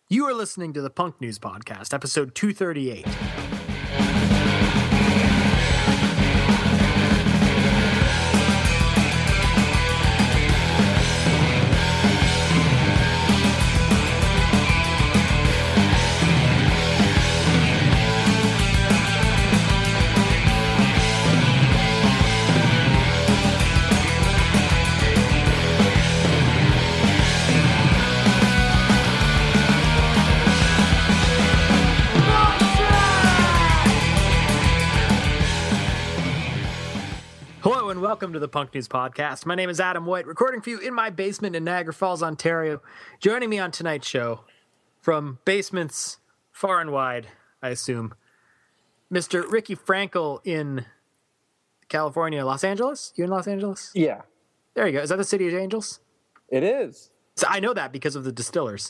You are listening to the Punk News Podcast, episode 238. Hello and welcome to the Punk News Podcast. My name is Adam White, recording for you in my basement in Niagara Falls, Ontario. Joining me on tonight's show, from basements far and wide, I assume, Mr. Ricky Frankel in California, Los Angeles? You in Los Angeles? Yeah. There you go. Is that the City of Angels? It is. So I know that because of the Distillers.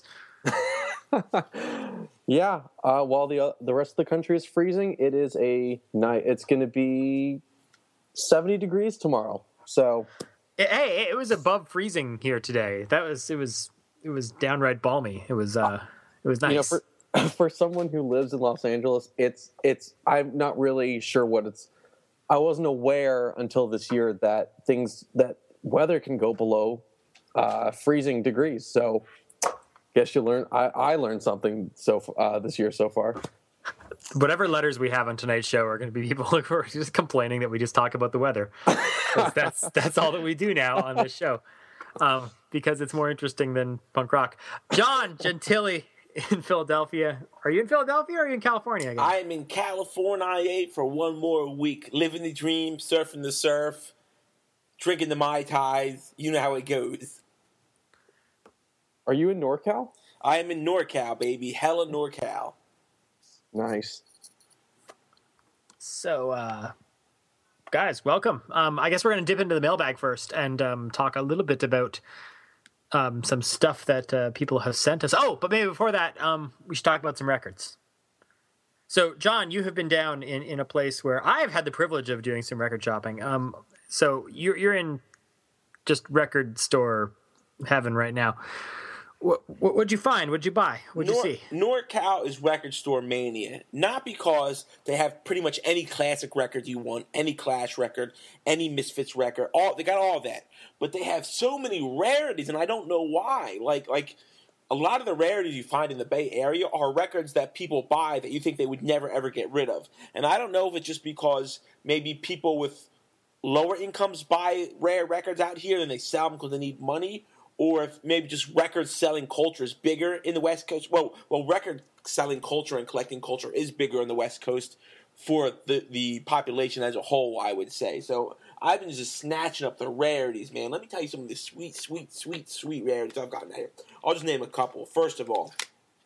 Yeah. While the rest of the country is freezing, it is a night. It's going to be 70 degrees tomorrow. So, Hey, it was above freezing here today. It was downright balmy. It was nice. you know, for someone who lives in Los Angeles, it's I'm not really sure what it's. I wasn't aware until this year that weather can go below freezing degrees. So, guess you learn. I learned something this year so far. Whatever letters we have on tonight's show are going to be people who are just complaining that we just talk about the weather. That's all that we do now on this show, because it's more interesting than punk rock. John Gentili in Philadelphia. Are you in Philadelphia or are you in California again? I'm in California for one more week, living the dream, surfing the surf, drinking the Mai Tais. You know how it goes. Are you in NorCal? I am in NorCal, baby. Hella NorCal. Nice. So, guys, welcome. I guess we're going to dip into the mailbag first and talk a little bit about some stuff that people have sent us. Oh, but maybe before that, we should talk about some records. So, John, you have been down in a place where I've had the privilege of doing some record shopping. So you're in just record store heaven right now. What'd you find? What'd you buy? What'd you see? NorCal is record store mania. Not because they have pretty much any classic record you want, any Clash record, any Misfits record. They got all that. But they have so many rarities, and I don't know why. Like a lot of the rarities you find in the Bay Area are records that people buy that you think they would never, ever get rid of. And I don't know if it's just because maybe people with lower incomes buy rare records out here and they sell them because they need money, or if maybe just record selling culture is bigger in the West Coast. Well, record selling culture and collecting culture is bigger in the West Coast for the population as a whole, I would say. So I've been just snatching up the rarities, man. Let me tell you some of the sweet rarities I've gotten out here. I'll just name a couple. First of all,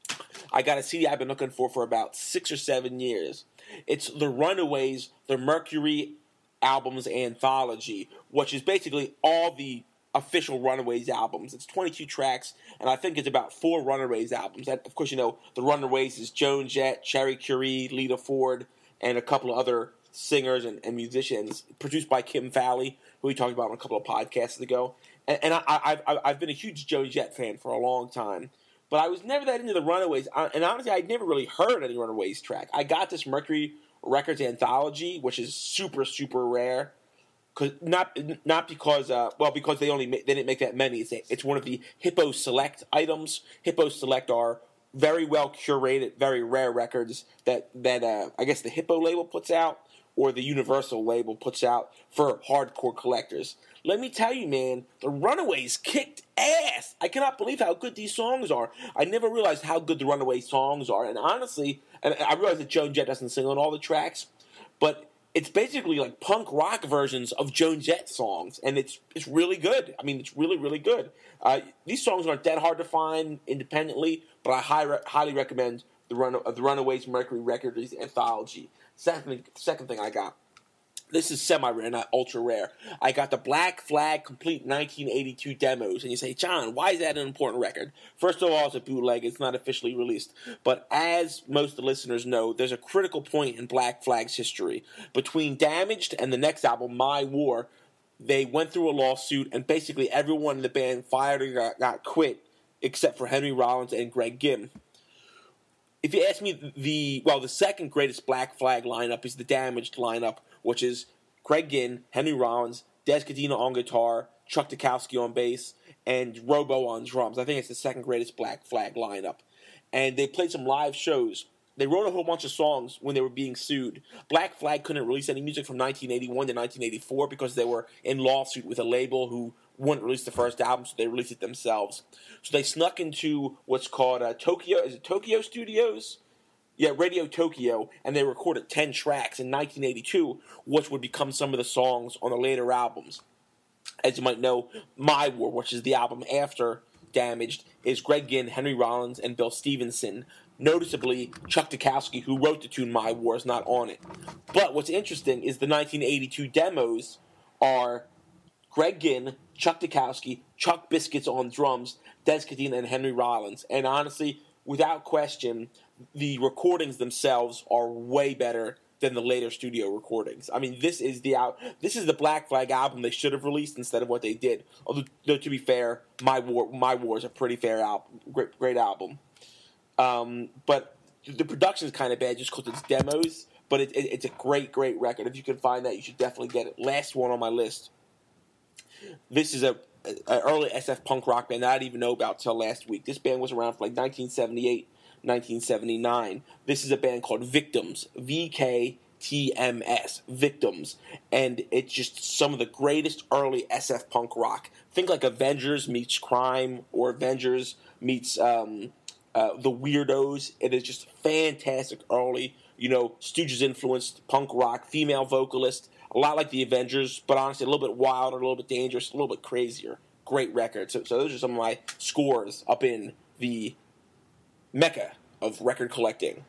I got a CD I've been looking for about 6 or 7 years. It's The Runaways, the Mercury Albums Anthology, which is basically all the official Runaways albums. It's 22 tracks, and I think it's about 4 Runaways albums. That, of course, you know, the Runaways is Joan Jett, Cherry Currie, Lita Ford, and a couple of other singers and musicians, produced by Kim Fowley, who we talked about on a couple of podcasts ago. And I've been a huge Joan Jett fan for a long time, but I was never that into the Runaways. And honestly, I'd never really heard any Runaways track. I got this Mercury Records Anthology, which is super, super rare. Not because because they didn't make that many. It's one of the Hippo Select items. Hippo Select are very well curated, very rare records that I guess the Hippo label puts out or the Universal label puts out for hardcore collectors. Let me tell you, man, the Runaways kicked ass. I cannot believe how good these songs are. I never realized how good the Runaways songs are, and honestly, and I realize that Joan Jett doesn't sing on all the tracks, but it's basically like punk rock versions of Joan Jett songs, and it's really good. I mean, it's really, really good. These songs aren't that hard to find independently, but I highly recommend the Runaways Mercury Records Anthology. Second thing I got. This is semi-rare, not ultra-rare. I got the Black Flag Complete 1982 demos. And you say, John, why is that an important record? First of all, it's a bootleg. It's not officially released. But as most of the listeners know, there's a critical point in Black Flag's history. Between Damaged and the next album, My War, they went through a lawsuit, and basically everyone in the band fired or got quit, except for Henry Rollins and Greg Ginn. if you ask me, the second greatest Black Flag lineup is the Damaged lineup, which is Greg Ginn, Henry Rollins, Des Cadena on guitar, Chuck Dukowski on bass, and Robo on drums. I think it's the second greatest Black Flag lineup. And they played some live shows. They wrote a whole bunch of songs when they were being sued. Black Flag couldn't release any music from 1981 to 1984 because they were in lawsuit with a label who wouldn't release the first album, so they released it themselves. So they snuck into what's called Tokyo. Is it Tokyo Studios? Yeah, Radio Tokyo, and they recorded 10 tracks in 1982, which would become some of the songs on the later albums. As you might know, My War, which is the album after Damaged, is Greg Ginn, Henry Rollins, and Bill Stevenson. Noticeably, Chuck Dukowski, who wrote the tune My War, is not on it. But what's interesting is the 1982 demos are Greg Ginn, Chuck Dukowski, Chuck Biscuits on drums, Des Cadena, and Henry Rollins. And honestly, without question, the recordings themselves are way better than the later studio recordings. I mean, this is the Black Flag album they should have released instead of what they did. Although to be fair, My War is a pretty fair album, great album. But the production is kind of bad just because it's demos. But it's a great record. If you can find that, you should definitely get it. Last one on my list. This is an early SF punk rock band that I didn't even know about till last week. This band was around for like 1978, 1979. This is a band called Victims, VKTMS, Victims, and it's just some of the greatest early SF punk rock. Think like Avengers meets Crime or Avengers meets The Weirdos. It is just fantastic early, Stooges influenced punk rock, female vocalist, a lot like the Avengers, but honestly a little bit wilder, a little bit dangerous, a little bit crazier. Great record. So those are some of my scores up in the mecca of record collecting.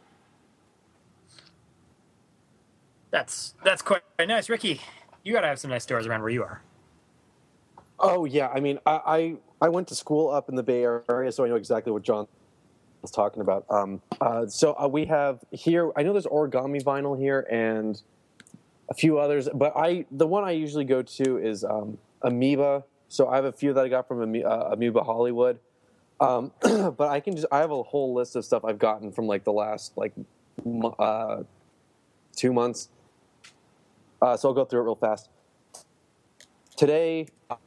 That's quite nice. Ricky, you got to have some nice stores around where you are. Oh, yeah. I mean, I went to school up in the Bay Area, so I know exactly what John was talking about. So we have here, I know there's Origami Vinyl here and a few others, but the one I usually go to is Amoeba. So I have a few that I got from Amoeba Hollywood. But I have a whole list of stuff I've gotten from like the last 2 months. So I'll go through it real fast. Today,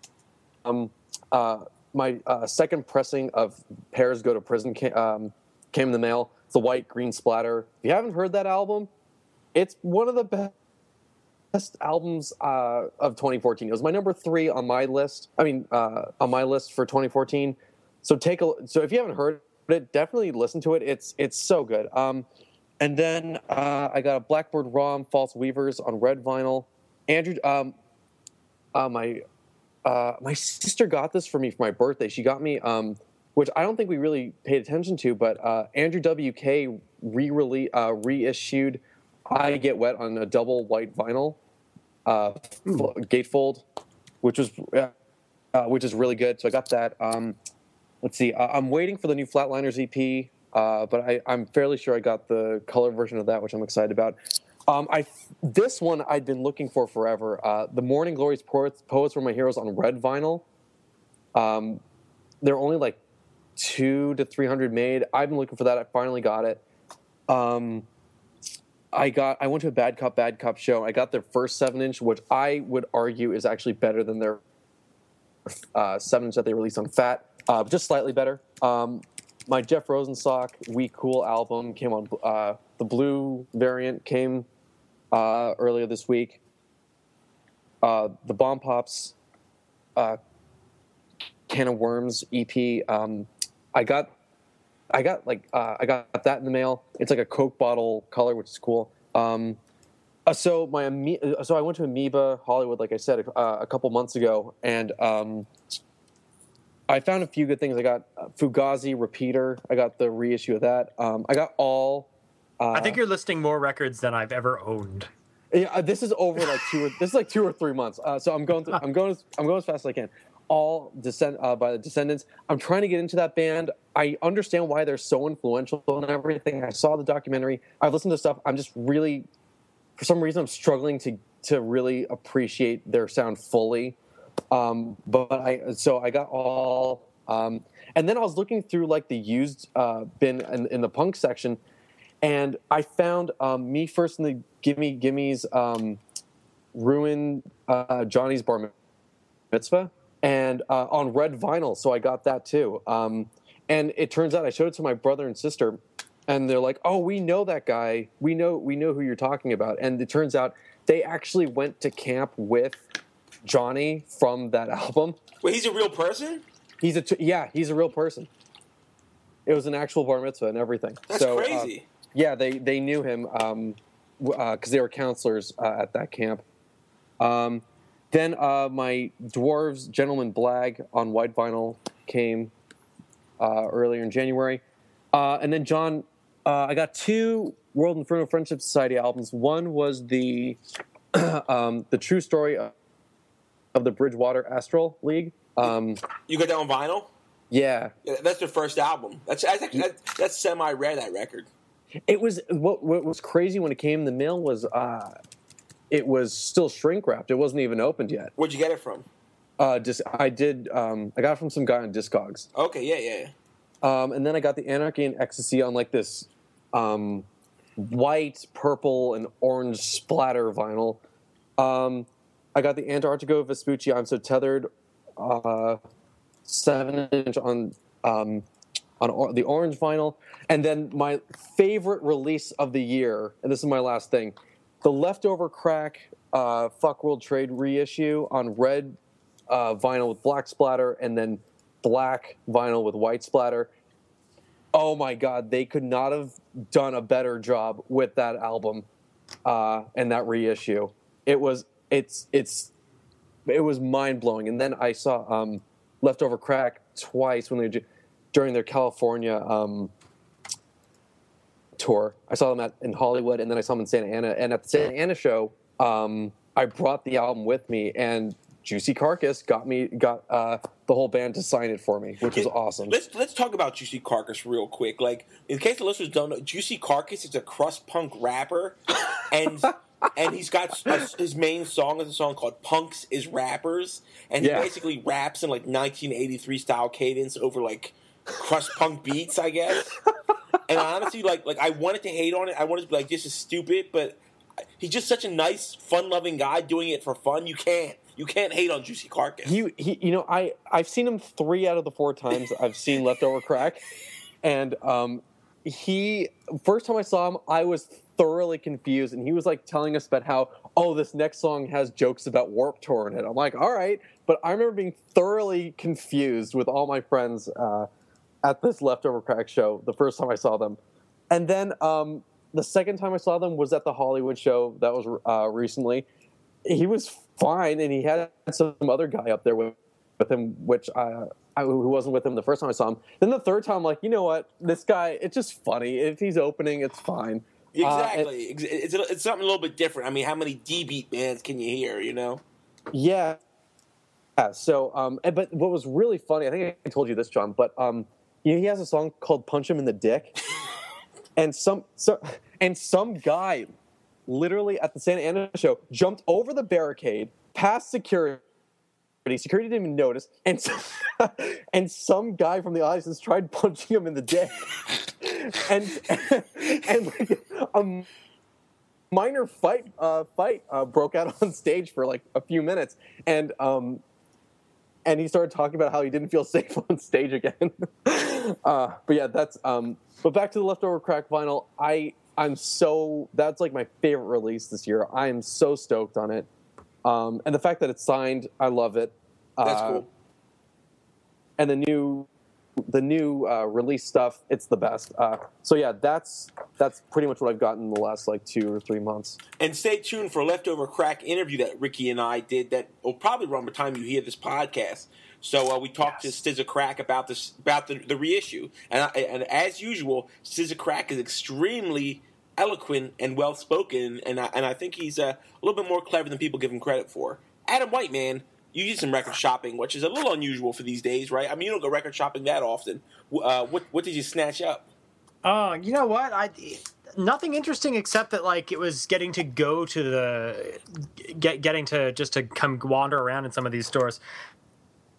my second pressing of Pears Go to Prison came in the mail. It's the White Green Splatter. If you haven't heard that album, it's one of the best albums of 2014. It was my number 3 on my list. On my list for 2014. So if you haven't heard it, definitely listen to it. It's so good. And then I got a Blackbird Rom False Weavers on red vinyl. Andrew, my sister got this for me for my birthday. She got me, which I don't think we really paid attention to, but Andrew WK reissued I Get Wet on a double white vinyl gatefold, which is really good. So I got that. Let's see. I'm waiting for the new Flatliners EP, but I'm fairly sure I got the color version of that, which I'm excited about. This one I'd been looking for forever. The Morning Glory's Poets Were My Heroes on red vinyl. They're only like 200 to 300 made. I've been looking for that. I finally got it. I went to a Bad Cop show. I got their first 7-inch, which I would argue is actually better than their 7-inch that they released on Fat. Just slightly better. My Jeff Rosenstock We Cool album came on. The blue variant came earlier this week. The Bomb Pops Can of Worms EP. I got that in the mail. It's like a Coke bottle color, which is cool. So I went to Amoeba Hollywood, like I said, a couple months ago, and I found a few good things. I got Fugazi Repeater. I got the reissue of that. I got all. I think you're listing more records than I've ever owned. Yeah, this is over like 2 or 3 months. So I'm going as fast as I can. All by the Descendants. I'm trying to get into that band. I understand why they're so influential and everything. I saw the documentary. I've listened to stuff. I'm just really, for some reason, I'm struggling to really appreciate their sound fully. But I got all, and then I was looking through like the used bin in the punk section, And I found Me First and the Gimme Gimme's Ruin Johnny's Bar Mitzvah, and on red vinyl, so I got that too. And it turns out I showed it to my brother and sister, and they're like, "Oh, we know that guy. We know who you're talking about." And it turns out they actually went to camp with Johnny from that album. Wait, he's a real person? He's a real person. It was an actual bar mitzvah and everything. That's crazy. Yeah, they knew him because they were counselors at that camp. Then my Dwarves Gentleman Blag on white vinyl came earlier in January. And then, John, I got 2 World Inferno Friendship Society albums. One was the True Story of the Bridgewater Astral League. You got that on vinyl? Yeah. That's their first album. That's semi-rare, that record. It was what was crazy when it came in the mail was it was still shrink wrapped. It wasn't even opened yet. Where'd you get it from? I got it from some guy on Discogs. Okay, yeah. And then I got the Anarchy and Ecstasy on like this white, purple, and orange splatter vinyl. I got the Antarctigo Vespucci I'm So Tethered 7-inch on the orange vinyl. And then my favorite release of the year, and this is my last thing, the Leftover Crack Fuck World Trade reissue on red vinyl with black splatter, and then black vinyl with white splatter. Oh my God, they could not have done a better job with that album and that reissue. It was mind blowing. And then I saw Leftover Crack twice when they were during their California tour. I saw them in Hollywood, and then I saw them in Santa Ana. And at the Santa Ana show, I brought the album with me, and Juicy Carcass got the whole band to sign it for me, which was awesome. Let's talk about Juicy Carcass real quick. Like, in case the listeners don't know, Juicy Carcass is a crust punk rapper, and he's got his main song is a song called "Punks is Rappers," and he basically raps in like 1983 style cadence over like crust punk beats, I guess. And honestly, like I wanted to hate on it. I wanted to be like, this is stupid, but he's just such a nice, fun-loving guy doing it for fun. You can't hate on Juicy Carcass. I've seen him 3 out of the 4 times I've seen Leftover Crack, and first time I saw him, I was thoroughly confused, and he was like telling us about how, this next song has jokes about Warped Tour in it. I'm like, all right, but I remember being thoroughly confused with all my friends at this Leftover Crack show the first time I saw them, and then the second time I saw them was at the Hollywood show that was recently. He was fine, and he had some other guy up there with him, which who wasn't with him the first time I saw him. Then the third time, I'm like, you know what? This guy, it's just funny. If he's opening, it's fine. Exactly. It's something a little bit different. I mean, how many D-beat bands can you hear, you know? Yeah. So, but what was really funny, I think I told you this, John, but he has a song called "Punch Him in the Dick," and some guy literally at the Santa Ana show jumped over the barricade, past security. Security didn't even notice, and some guy from the audience tried punching him in the dick, and like a minor fight broke out on stage for like a few minutes, and he started talking about how he didn't feel safe on stage again. But yeah, that's but back to the Leftover Crack vinyl. That's like my favorite release this year. I am so stoked on it. And the fact that it's signed, I love it. That's cool. And the new release stuff, it's the best. So yeah, that's pretty much what I've gotten in the last like 2 or 3 months. And stay tuned for a Leftover Crack interview that Ricky and I did that will probably run by the time you hear this podcast. So we talked to SZA Crack about the reissue, and as usual, SZA Crack is extremely eloquent and well spoken, and I think he's a little bit more clever than people give him credit for. Adam White, man, you did some record shopping, which is a little unusual for these days, right? I mean, you don't go record shopping that often. What did you snatch up? You know what? Nothing interesting except that like it was getting to go to getting to just to come wander around in some of these stores.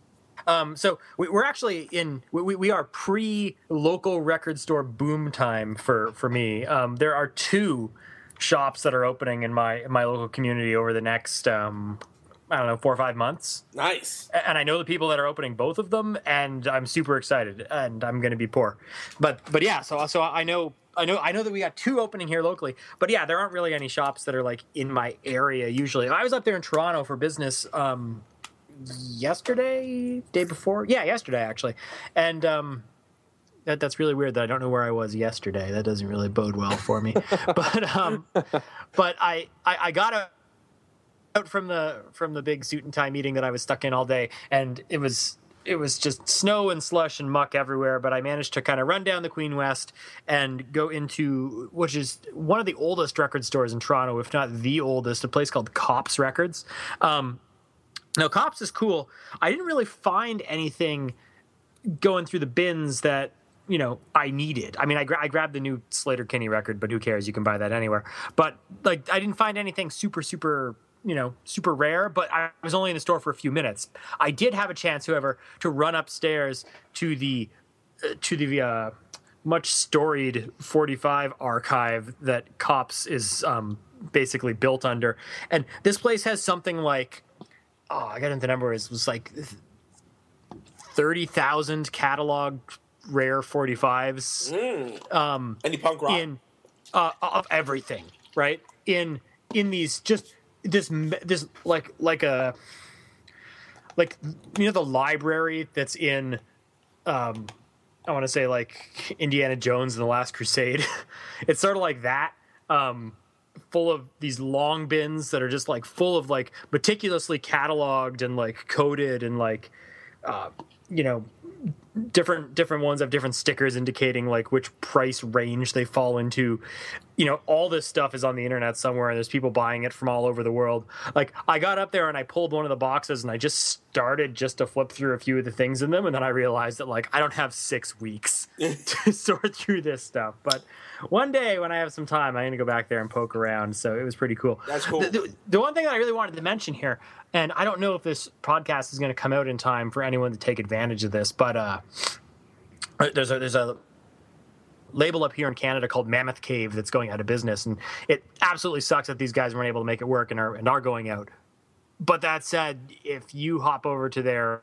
So we're actually we are pre-local record store boom time for me. There are two shops that are opening in my local community over the next I don't know, 4 or 5 months. Nice. And I know the people that are opening both of them, and I'm super excited. And I'm going to be poor, but yeah. So I know that we got two opening here locally. But yeah, there aren't really any shops that are like in my area usually. I was up there in Toronto for business yesterday, day before. Yeah, yesterday actually, and that's really weird that I don't know where I was yesterday. That doesn't really bode well for me. but I got out from the big suit and tie meeting that I was stuck in all day, and it was just snow and slush and muck everywhere. But I managed to kind of run down the Queen West and go into, which is one of the oldest record stores in Toronto, if not the oldest, a place called Cops Records. Now, Cops is cool. I didn't really find anything going through the bins that, you know, I needed. I mean, I grabbed the new Slater Kinney record, but who cares? You can buy that anywhere. But like, I didn't find anything super, you know, super rare, but I was only in the store for a few minutes. I did have a chance, however, to run upstairs to the much storied 45 archive that Cops is basically built under. And this place has something like, I got into the number, it was like 30,000 catalog rare 45s. Any punk rock? In of everything, right? In these just this like you know, the library that's in I want to say like Indiana Jones and the Last Crusade. It's sort of like that, full of these long bins that are just like full of like meticulously cataloged and like coded and like you know, different ones have different stickers indicating like which price range they fall into. You know, all this stuff is on the internet somewhere, and there's people buying it from all over the world. Like, I got up there and I pulled one of the boxes and I just started just to flip through a few of the things in them, and then I realized that like I don't have 6 weeks to sort through this stuff. But one day when I have some time, I'm gonna go back there and poke around. So it was pretty cool. That's cool. The one thing that I really wanted to mention here, and I don't know if this podcast is going to come out in time for anyone to take advantage of this, but there's a label up here in Canada called Mammoth Cave that's going out of business, and it absolutely sucks that these guys weren't able to make it work and are going out. But that said, if you hop over to their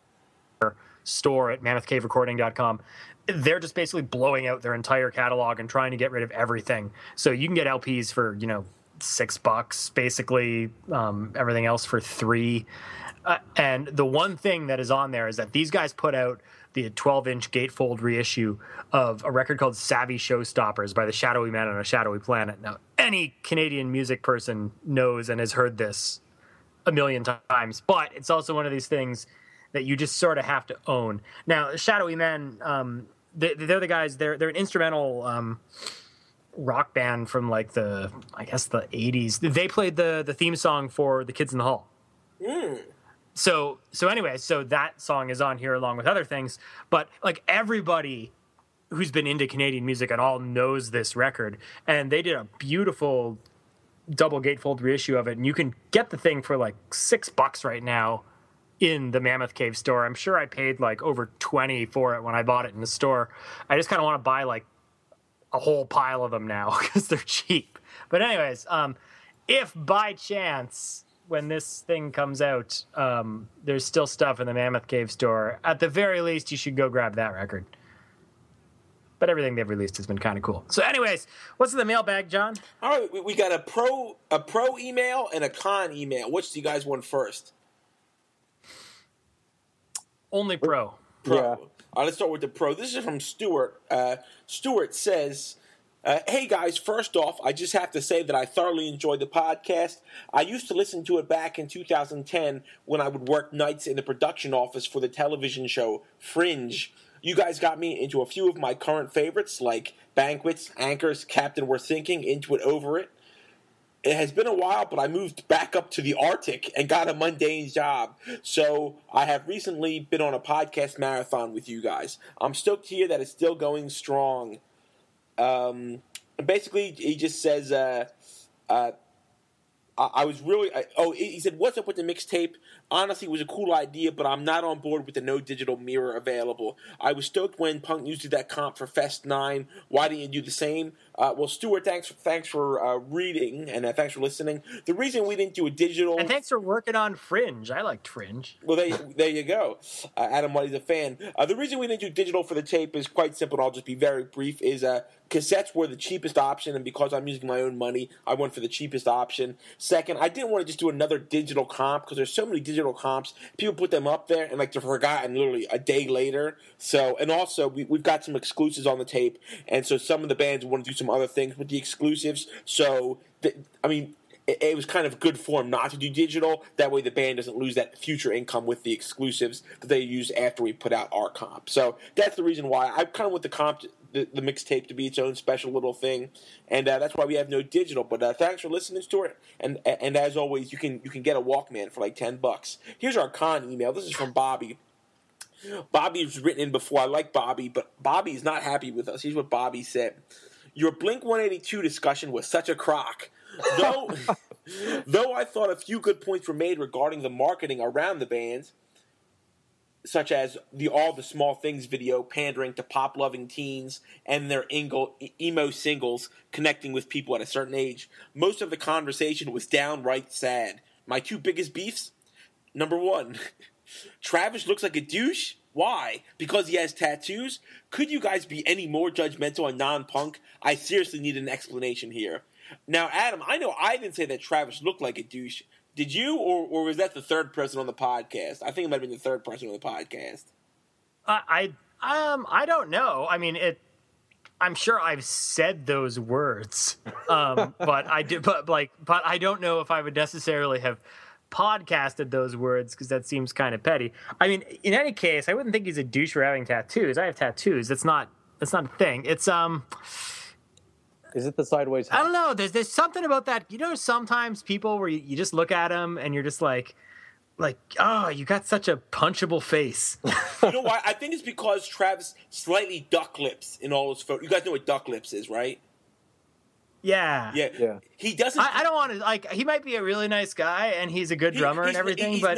store at mammothcaverecording.com, they're just basically blowing out their entire catalog and trying to get rid of everything. So you can get LPs for, you know, $6 basically, everything else for $3. And the one thing that is on there is that these guys put out the 12-inch gatefold reissue of a record called Savvy Showstoppers by the Shadowy Men on a Shadowy Planet. Now, any Canadian music person knows and has heard this a million times, but it's also one of these things that you just sort of have to own. Now, Shadowy Men, they're the guys, they're an instrumental rock band from like the 80s. They played the theme song for The Kids in the Hall. So anyway, so that song is on here along with other things, but like everybody who's been into Canadian music at all knows this record, and they did a beautiful double gatefold reissue of it, and you can get the thing for like $6 right now in the Mammoth Cave store. I'm sure I paid like over $20 for it when I bought it in the store. I just kind of want to buy like a whole pile of them now because they're cheap. But anyways, if by chance when this thing comes out, there's still stuff in the Mammoth Cave store, at the very least, you should go grab that record. But everything they've released has been kind of cool. So anyways, what's in the mailbag, John? All right, we got a pro email and a con email. Which do you guys want first? Only pro. Pro. Yeah. All right, let's start with the pro. This is from Stuart. Stuart says, hey guys, first off, I just have to say that I thoroughly enjoyed the podcast. I used to listen to it back in 2010 when I would work nights in the production office for the television show Fringe. You guys got me into a few of my current favorites like Banquets, Anchors, Captain We're Thinking, Into It, Over It. It has been a while, but I moved back up to the Arctic and got a mundane job. So I have recently been on a podcast marathon with you guys. I'm stoked to hear that it's still going strong. Basically, he just says, I was really... he said, what's up with the mixtape? Honestly, it was a cool idea, but I'm not on board with the no digital mirror available. I was stoked when Punk used that comp for Fest 9. Why didn't you do the same? Well, Stuart, thanks for reading, and thanks for listening. The reason we didn't do a digital... And thanks for working on Fringe. I liked Fringe. Well, there you go. Adam Whitey's a fan. The reason we didn't do digital for the tape is quite simple, and I'll just be very brief, is cassettes were the cheapest option, and because I'm using my own money, I went for the cheapest option. Second, I didn't want to just do another digital comp, because there's so many digital comps. People put them up there, and like they're forgotten literally a day later. So, and also, we've got some exclusives on the tape, and so some of the bands want to do some other things with the exclusives. So, it was kind of good form not to do digital. That way the band doesn't lose that future income with the exclusives that they use after we put out our comp. So that's the reason why I kind of want the comp, the mixtape, to be its own special little thing. And that's why we have no digital. But thanks for listening to it. And as always, you can get a Walkman for like $10. Here's our con email. This is from Bobby. Bobby was written in before. I like Bobby, but Bobby is not happy with us. Here's what Bobby said. Your Blink-182 discussion was such a crock. Though I thought a few good points were made regarding the marketing around the bands, such as the All the Small Things video pandering to pop-loving teens and their emo singles connecting with people at a certain age, most of the conversation was downright sad. My two biggest beefs? Number one, Travis looks like a douche. Why? Because he has tattoos? Could you guys be any more judgmental and non-punk? I seriously need an explanation here. Now, Adam, I know I didn't say that Travis looked like a douche. Did you, or was that the third person on the podcast? I think it might have been the third person on the podcast. I don't know. I mean, I'm sure I've said those words, but I don't know if I would necessarily have podcasted those words because that seems kind of petty. I mean, in any case, I wouldn't think he's a douche for having tattoos. I have tattoos. That's not a thing. It's Is it the sideways hat? I don't know. There's something about that. You know, sometimes people where you just look at them and you're just like, oh, you got such a punchable face. You know why? I think it's because Travis slightly duck lips in all his photos. You guys know what duck lips is, right? Yeah. Yeah. He doesn't. I don't want to he might be a really nice guy and he's a good drummer and everything, he's got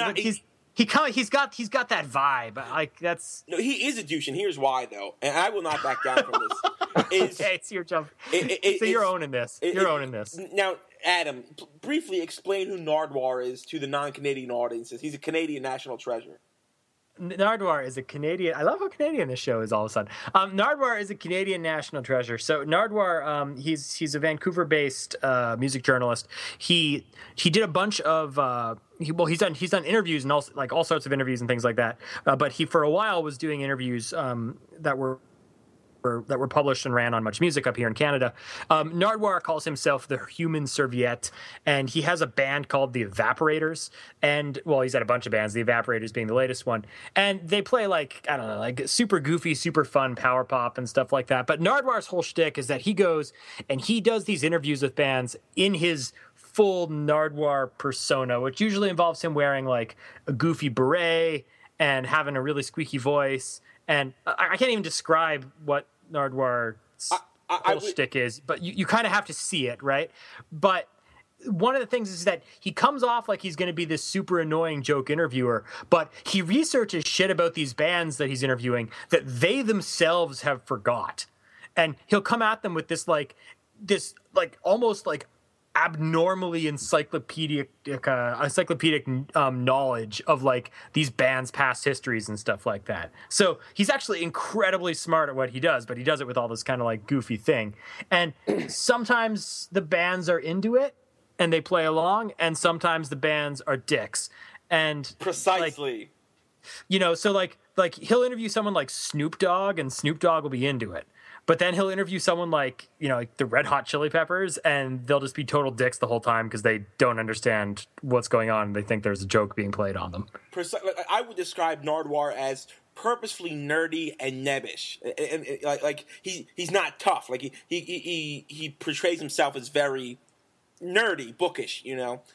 that vibe. Like that's no, he is a douche, and here's why though. And I will not back down from this. Okay, it's your jump. So you're owning this. You're owning this. Now, Adam, briefly explain who Nardwuar is to the non-Canadian audiences. He's a Canadian national treasure. Nardwuar is a Canadian. I love how Canadian this show is all of a sudden. Nardwuar is a Canadian national treasure. So Nardwuar, he's a Vancouver-based music journalist. He did a bunch of he's done interviews and all sorts of interviews and things like that. But he for a while was doing interviews that were published and ran on Much Music up here in Canada. Nardwuar calls himself the Human Serviette, and he has a band called the Evaporators. And, well, he's had a bunch of bands, the Evaporators being the latest one. And they play, like super goofy, super fun power pop and stuff like that. But Nardwar's whole shtick is that he goes and he does these interviews with bands in his full Nardwuar persona, which usually involves him wearing, like, a goofy beret and having a really squeaky voice. And I can't even describe what Nardwar's whole shtick is, but you kind of have to see it, right? But one of the things is that he comes off like he's going to be this super annoying joke interviewer, but he researches shit about these bands that he's interviewing that they themselves have forgot. And he'll come at them with this almost like abnormally encyclopedic knowledge of like these bands' past histories and stuff like that. So he's actually incredibly smart at what he does, but he does it with all this kind of like goofy thing. And sometimes the bands are into it and they play along, and sometimes the bands are dicks. And precisely, so like he'll interview someone like Snoop Dogg, and Snoop Dogg will be into it. But then he'll interview someone like the Red Hot Chili Peppers, and they'll just be total dicks the whole time because they don't understand what's going on. And they think there's a joke being played on them. I would describe Nardwuar as purposefully nerdy and nebbish, and he's not tough. Like he portrays himself as very nerdy, bookish,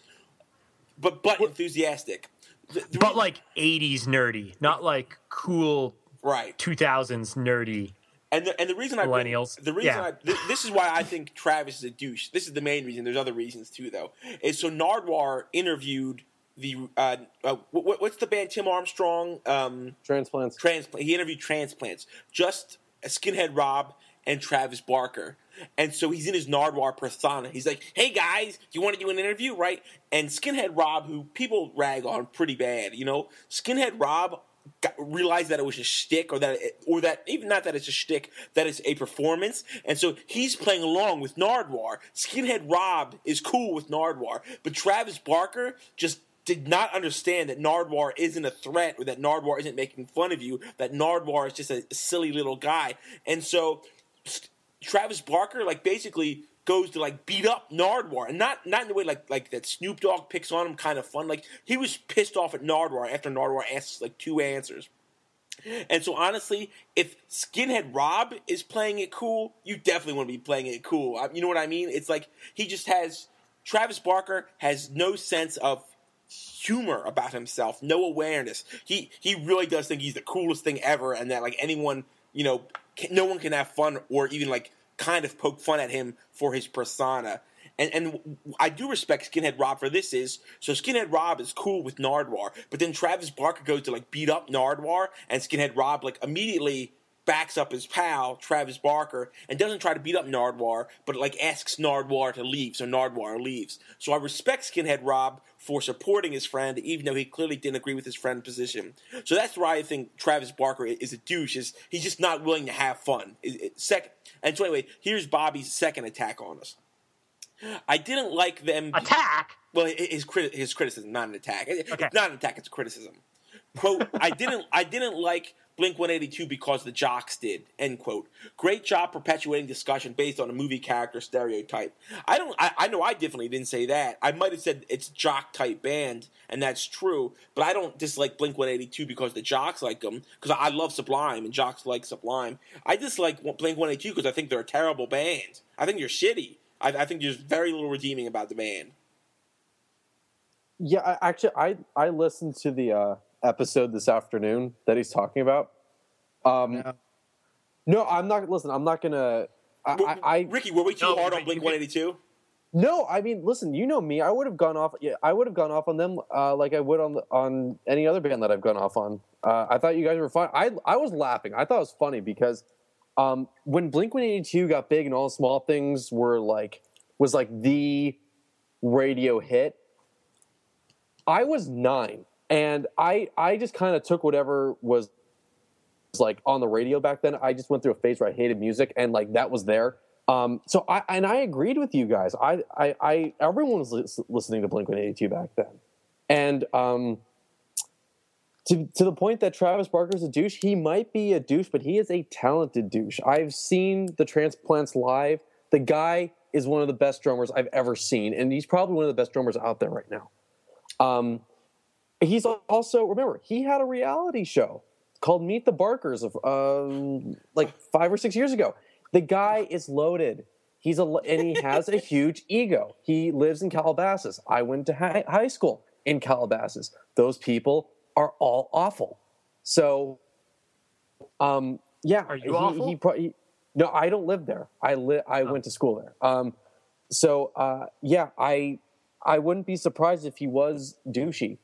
but enthusiastic. But like 80s nerdy, not like cool right 2000s nerdy. And the reason millennials. This is why I think Travis is a douche. This is the main reason. There's other reasons too, though. Is so Nardwuar interviewed what's the band Tim Armstrong? Transplants. He interviewed Transplants, just Skinhead Rob and Travis Barker. And so he's in his Nardwuar persona. He's like, hey guys, do you want to do an interview, right? And Skinhead Rob, who people rag on pretty bad, Skinhead Rob realized that it was a shtick, or that even not that it's a shtick, that it's a performance. And so he's playing along with Nardwuar. Skinhead Rob is cool with Nardwuar, but Travis Barker just did not understand that Nardwuar isn't a threat, or that Nardwuar isn't making fun of you, that Nardwuar is just a silly little guy. And so Travis Barker basically goes to beat up Nardwuar, and not in the way like that Snoop Dogg picks on him, kind of fun. He was pissed off at Nardwuar after Nardwuar asks 2 answers. And so honestly, if Skinhead Rob is playing it cool, you definitely want to be playing it cool. You know what I mean? It's Travis Barker has no sense of humor about himself, no awareness. He really does think he's the coolest thing ever, and that anyone, no one can have fun or even kind of poke fun at him for his persona. And I do respect Skinhead Rob for this. So Skinhead Rob is cool with Nardwuar, but then Travis Barker goes to beat up Nardwuar, and Skinhead Rob immediately backs up his pal Travis Barker and doesn't try to beat up Nardwuar, but asks Nardwuar to leave, so Nardwuar leaves. So I respect Skinhead Rob for supporting his friend, even though he clearly didn't agree with his friend's position. So that's why I think Travis Barker is a douche. He's just not willing to have fun. Second, and so anyway, here's Bobby's second attack on us. I didn't like them. Attack? Well, his criticism, not an attack. Okay. It's not an attack, it's a criticism. Quote, I didn't like Blink-182 because the jocks did, end quote. Great job perpetuating discussion based on a movie character stereotype. I know I definitely didn't say that. I might have said it's a jock-type band, and that's true, but I don't dislike Blink-182 because the jocks like them, because I love Sublime, and jocks like Sublime. I dislike Blink-182 because I think they're a terrible band. I think you're shitty. I think there's very little redeeming about the band. Yeah, I listened to the episode this afternoon that he's talking about. No, I'm not. Listen, I'm not gonna. Ricky, were we too hard on Blink-182? No, I mean, listen. You know me. I would have gone off. Yeah, I would have gone off on them like I would on any other band that I've gone off on. I thought you guys were fun. I was laughing. I thought it was funny because when Blink-182 got big and All the Small Things was the radio hit, I was 9. And I just kind of took whatever was on the radio back then. I just went through a phase where I hated music, and that was there. So I agreed with you guys. Everyone was listening to Blink-182 back then, and to the point that Travis Barker's a douche. He might be a douche, but he is a talented douche. I've seen the Transplants live. The guy is one of the best drummers I've ever seen, and he's probably one of the best drummers out there right now. He's also, remember, he had a reality show called Meet the Barkers of 5 or 6 years ago. The guy is loaded. And he has a huge ego. He lives in Calabasas. I went to high school in Calabasas. Those people are all awful. So, yeah. Are you awful? No, I don't live there. I went to school there. Yeah, I wouldn't be surprised if he was douchey.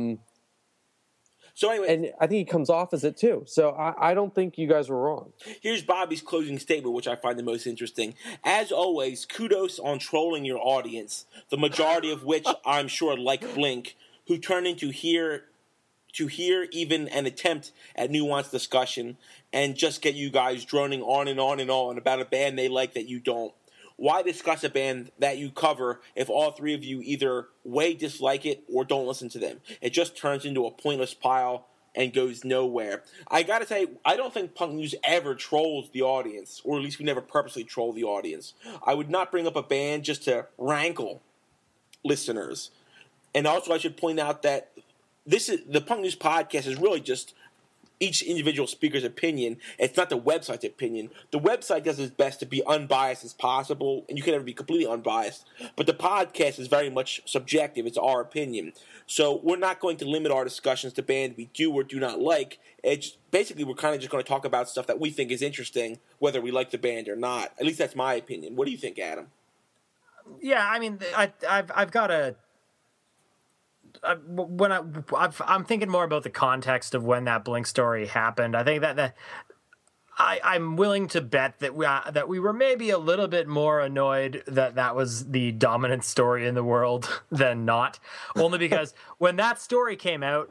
So anyway, and I think he comes off as it too. So I don't think you guys were wrong. Here's Bobby's closing statement, which I find the most interesting. As always, kudos on trolling your audience, the majority of which I'm sure like Blink, who turn into hear even an attempt at nuanced discussion and just get you guys droning on and on and on about a band they like that you don't. Why discuss a band that you cover if all three of you either way dislike it or don't listen to them? It just turns into a pointless pile and goes nowhere. I gotta say, I don't think Punk News ever trolls the audience, or at least we never purposely troll the audience. I would not bring up a band just to rankle listeners. And also I should point out that the Punk News podcast is really just each individual speaker's opinion. It's not the website's opinion. The website does its best to be unbiased as possible, and you can never be completely unbiased. But the podcast is very much subjective. It's our opinion. So we're not going to limit our discussions to bands we do or do not like. It's basically, we're kind of just going to talk about stuff that we think is interesting, whether we like the band or not. At least that's my opinion. What do you think, Adam? Yeah, I mean, I've got a I'm thinking more about the context of when that Blink story happened. I think that I'm willing to bet that we were maybe a little bit more annoyed that was the dominant story in the world than not. Only because when that story came out,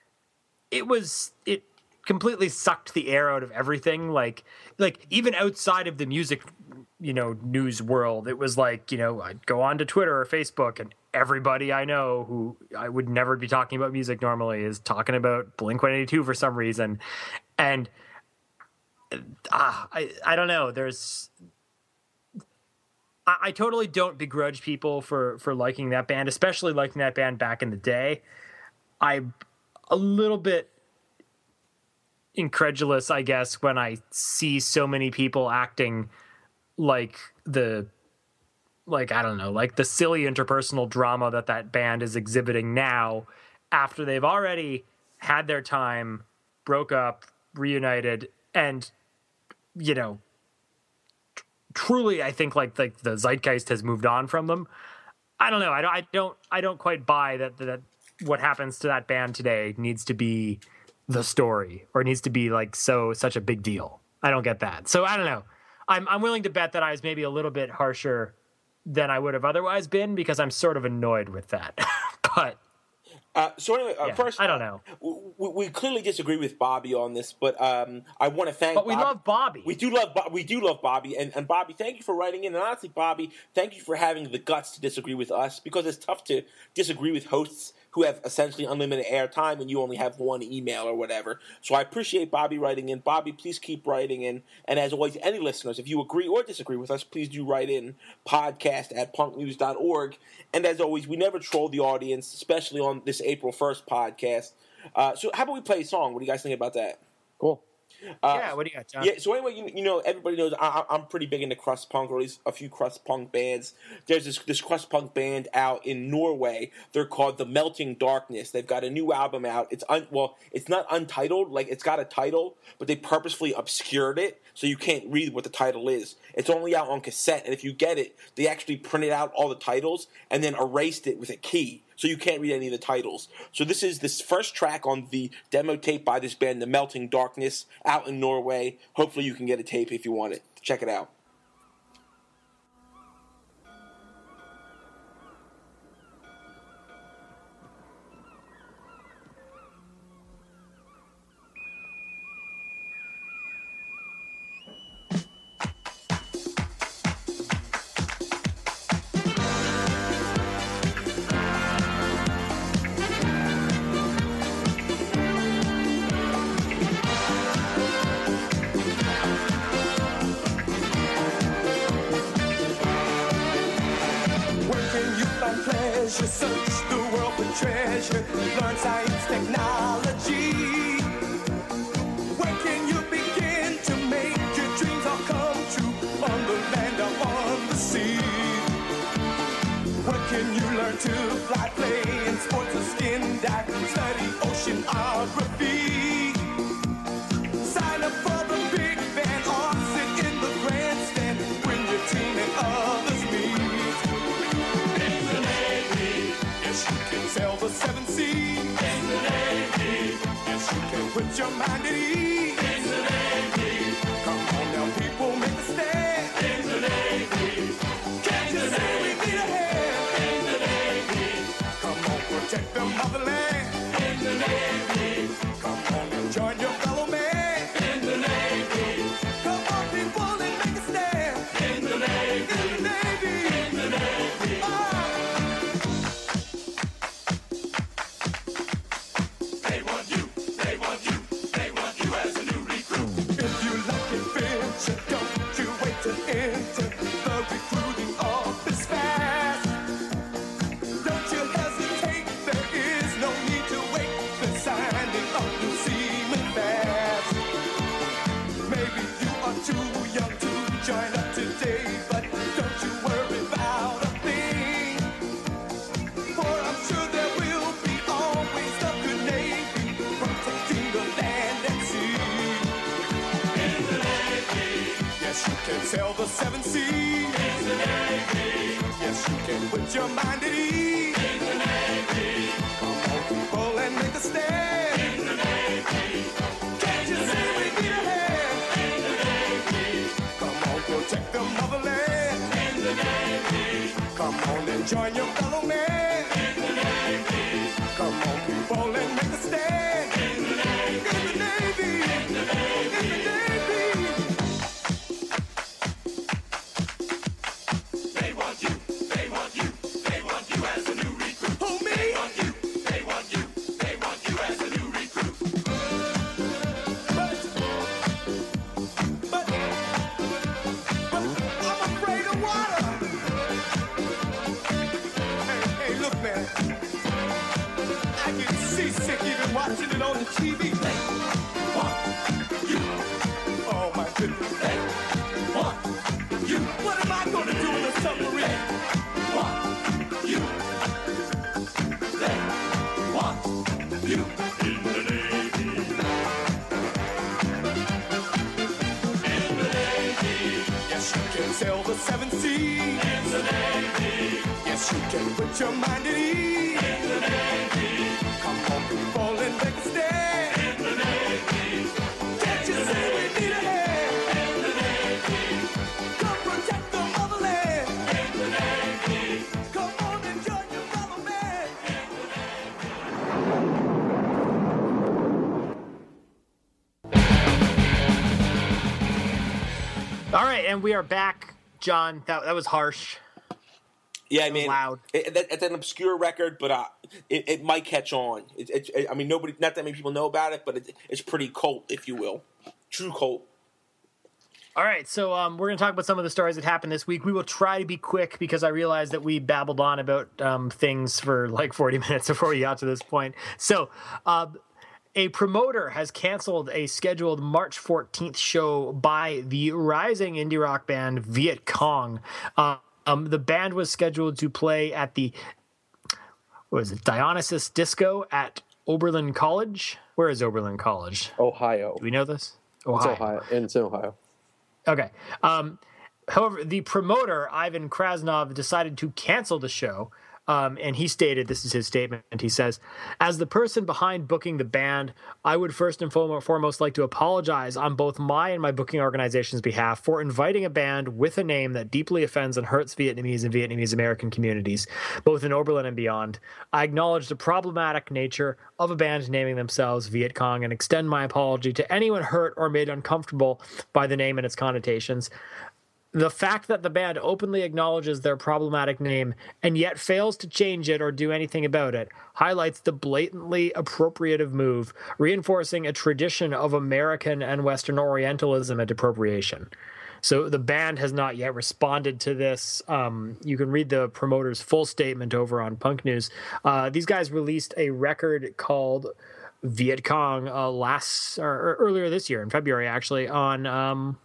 it completely sucked the air out of everything. Like even outside of the music, news world, it was like, I'd go on to Twitter or Facebook, and everybody I know who I would never be talking about music normally is talking about Blink-182 for some reason. And I don't know. I totally don't begrudge people for liking that band, especially liking that band back in the day. I'm a little bit incredulous, I guess, when I see so many people acting like the silly interpersonal drama that band is exhibiting now, after they've already had their time, broke up, reunited, and truly, I think like the zeitgeist has moved on from them. I don't know. I don't quite buy that what happens to that band today needs to be the story, or needs to be like such a big deal. I don't get that. So I don't know. I'm willing to bet that I was maybe a little bit harsher than I would have otherwise been, because I'm sort of annoyed with that. But so anyway, first, I don't know. We clearly disagree with Bobby on this, but I want to thank. But we love Bobby. We do love Bobby, and Bobby, thank you for writing in. And honestly, Bobby, thank you for having the guts to disagree with us, because it's tough to disagree with hosts who have essentially unlimited airtime and you only have one email or whatever. So I appreciate Bobby writing in. Bobby, please keep writing in. And as always, any listeners, if you agree or disagree with us, please do write in, podcast@punknews.org. And as always, we never troll the audience, especially on this April 1st podcast. So how about we play a song? What do you guys think about that? Cool. What do you got, John? Yeah, so anyway, everybody knows I'm pretty big into crust punk, or at least a few crust punk bands. There's this crust punk band out in Norway. They're called The Melting Darkness. They've got a new album out. It's not untitled. Like, it's got a title, but they purposefully obscured it so you can't read what the title is. It's only out on cassette, and if you get it, they actually printed out all the titles and then erased it with a key, so you can't read any of the titles. So this is this first track on the demo tape by this band, The Melting Darkness, out in Norway. Hopefully you can get a tape if you want it. Check it out. Search the world for treasure, learn science, technology. Where can you begin to make your dreams all come true? On the land or on the sea? Where can you learn to fly, play in sports or skin dive, study oceanography? Sign up for the big band or sit in the grandstand when your team and others meet. Sail the seven seas in the Navy. Yes, you can put your mind at ease in the Navy. Come on now, people, make a stand in the Navy. Can't you see we need a hand in the Navy? Come on, protect the motherland in the Navy. Come on and join your fellow man in the Navy. Come on, people, and make a stand in the Navy. In the Navy. In the Navy. Sail the seven seas in the Navy. Yes, you can put your mind at ease in the Navy. Come Come on and join your fellow man. In the Navy. Come on, people, and make a stand. In the Navy. In the Navy. In the Navy. In the Navy. They want you. They want you. They want you as a new recruit. Who, me? They want you. They want you. They want you as a new recruit. But I'm afraid of water. Hey, look, man. I get seasick even watching it on the TV. They want you. Oh, my goodness. They want you. What am I going to do in a submarine? They want you. They want you. In the Navy. In the Navy. Yes, you can sail the seven seas. In the Navy. Yes, you can put your mind at ease. In the Navy. Come on, people, and make a stand. In the Navy. Can't you see we need a hand? In the Navy. Come protect the motherland. In the Navy. Come on and join your fellow man. In the Navy. All right, and we are back, John. That was harsh. Yeah, I mean, loud. It's an obscure record, but it might catch on. I mean, not that many people know about it, but it's pretty cult, if you will. True cult. All right, so we're going to talk about some of the stories that happened this week. We will try to be quick because I realized that we babbled on about things for like 40 minutes before we got to this point. So a promoter has canceled a scheduled March 14th show by the rising indie rock band Viet Cong. The band was scheduled to play at the Dionysus Disco at Oberlin College. Where is Oberlin College? Ohio. Do we know this? It's Ohio. And it's in Ohio. Okay. However, the promoter, Ivan Krasnov, decided to cancel the show. And he stated, this is his statement, he says, "As the person behind booking the band, I would first and foremost like to apologize on both my and my booking organization's behalf for inviting a band with a name that deeply offends and hurts Vietnamese and Vietnamese American communities, both in Oberlin and beyond. I acknowledge the problematic nature of a band naming themselves Viet Cong and extend my apology to anyone hurt or made uncomfortable by the name and its connotations. The fact that the band openly acknowledges their problematic name and yet fails to change it or do anything about it highlights the blatantly appropriative move, reinforcing a tradition of American and Western Orientalism and appropriation." So the band has not yet responded to this. You can read the promoter's full statement over on Punk News. These guys released a record called Viet Cong earlier this year, in February, actually, on...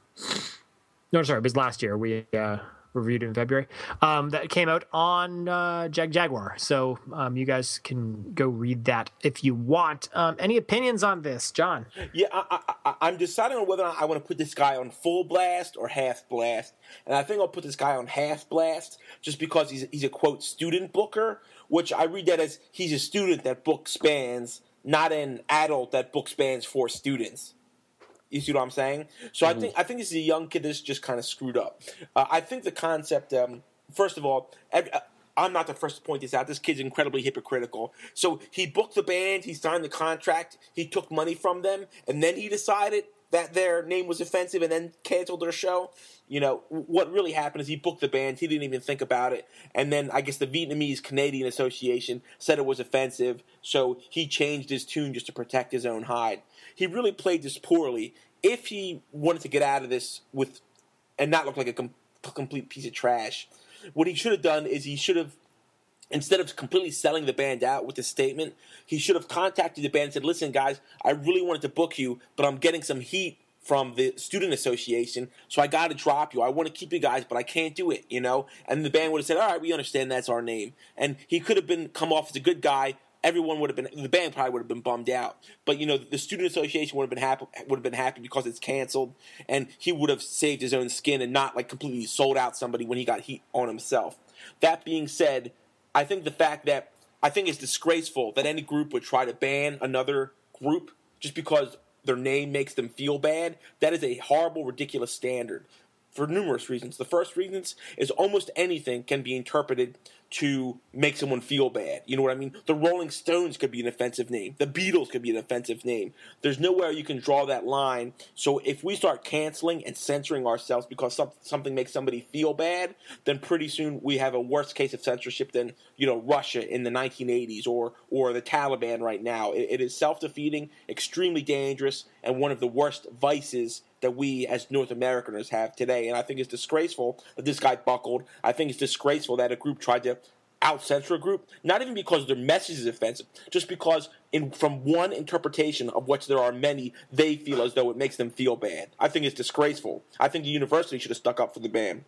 No, sorry, it was last year. We reviewed it in February. That came out on Jaguar. So you guys can go read that if you want. Any opinions on this, John? Yeah, I'm deciding on whether or not I want to put this guy on full blast or half blast. And I think I'll put this guy on half blast just because he's a, quote, student booker, which I read that as he's a student that books bands, not an adult that books bands for students. You see what I'm saying? So I think this is a young kid that's just kind of screwed up. I think the concept, first of all, I'm not the first to point this out. This kid's incredibly hypocritical. So he booked the band, he signed the contract, he took money from them, and then he decided that their name was offensive and then canceled their show. You know, what really happened is he booked the band, he didn't even think about it, and then I guess the Vietnamese Canadian Association said it was offensive, so he changed his tune just to protect his own hide. He really played this poorly. If he wanted to get out of this and not look like a complete piece of trash, what he should have done is he should have, instead of completely selling the band out with this statement, he should have contacted the band and said, "Listen, guys, I really wanted to book you, but I'm getting some heat from the student association, so I got to drop you. I want to keep you guys, but I can't do it, you know?" And the band would have said, "All right, we understand that's our name." And he could have come off as a good guy. Everyone would have been, the band probably would have been bummed out, but you know the student association would have been happy because it's canceled, and he would have saved his own skin and not like completely sold out somebody when he got heat on himself. That being said, I think it's disgraceful that any group would try to ban another group just because their name makes them feel bad. That is a horrible, ridiculous standard. for numerous reasons. The first reasons is almost anything can be interpreted to make someone feel bad. You know what I mean? The Rolling Stones could be an offensive name. The Beatles could be an offensive name. There's nowhere you can draw that line. So if we start canceling and censoring ourselves because something makes somebody feel bad, then pretty soon we have a worse case of censorship than, Russia in the 1980s or the Taliban right now. It is self-defeating, extremely dangerous, and one of the worst vices that we as North Americans have today. And I think it's disgraceful that this guy buckled. I think it's disgraceful that a group tried to out-censor a group, not even because their message is offensive, just because from one interpretation of which there are many, they feel as though it makes them feel bad. I think it's disgraceful. I think the university should have stuck up for the band.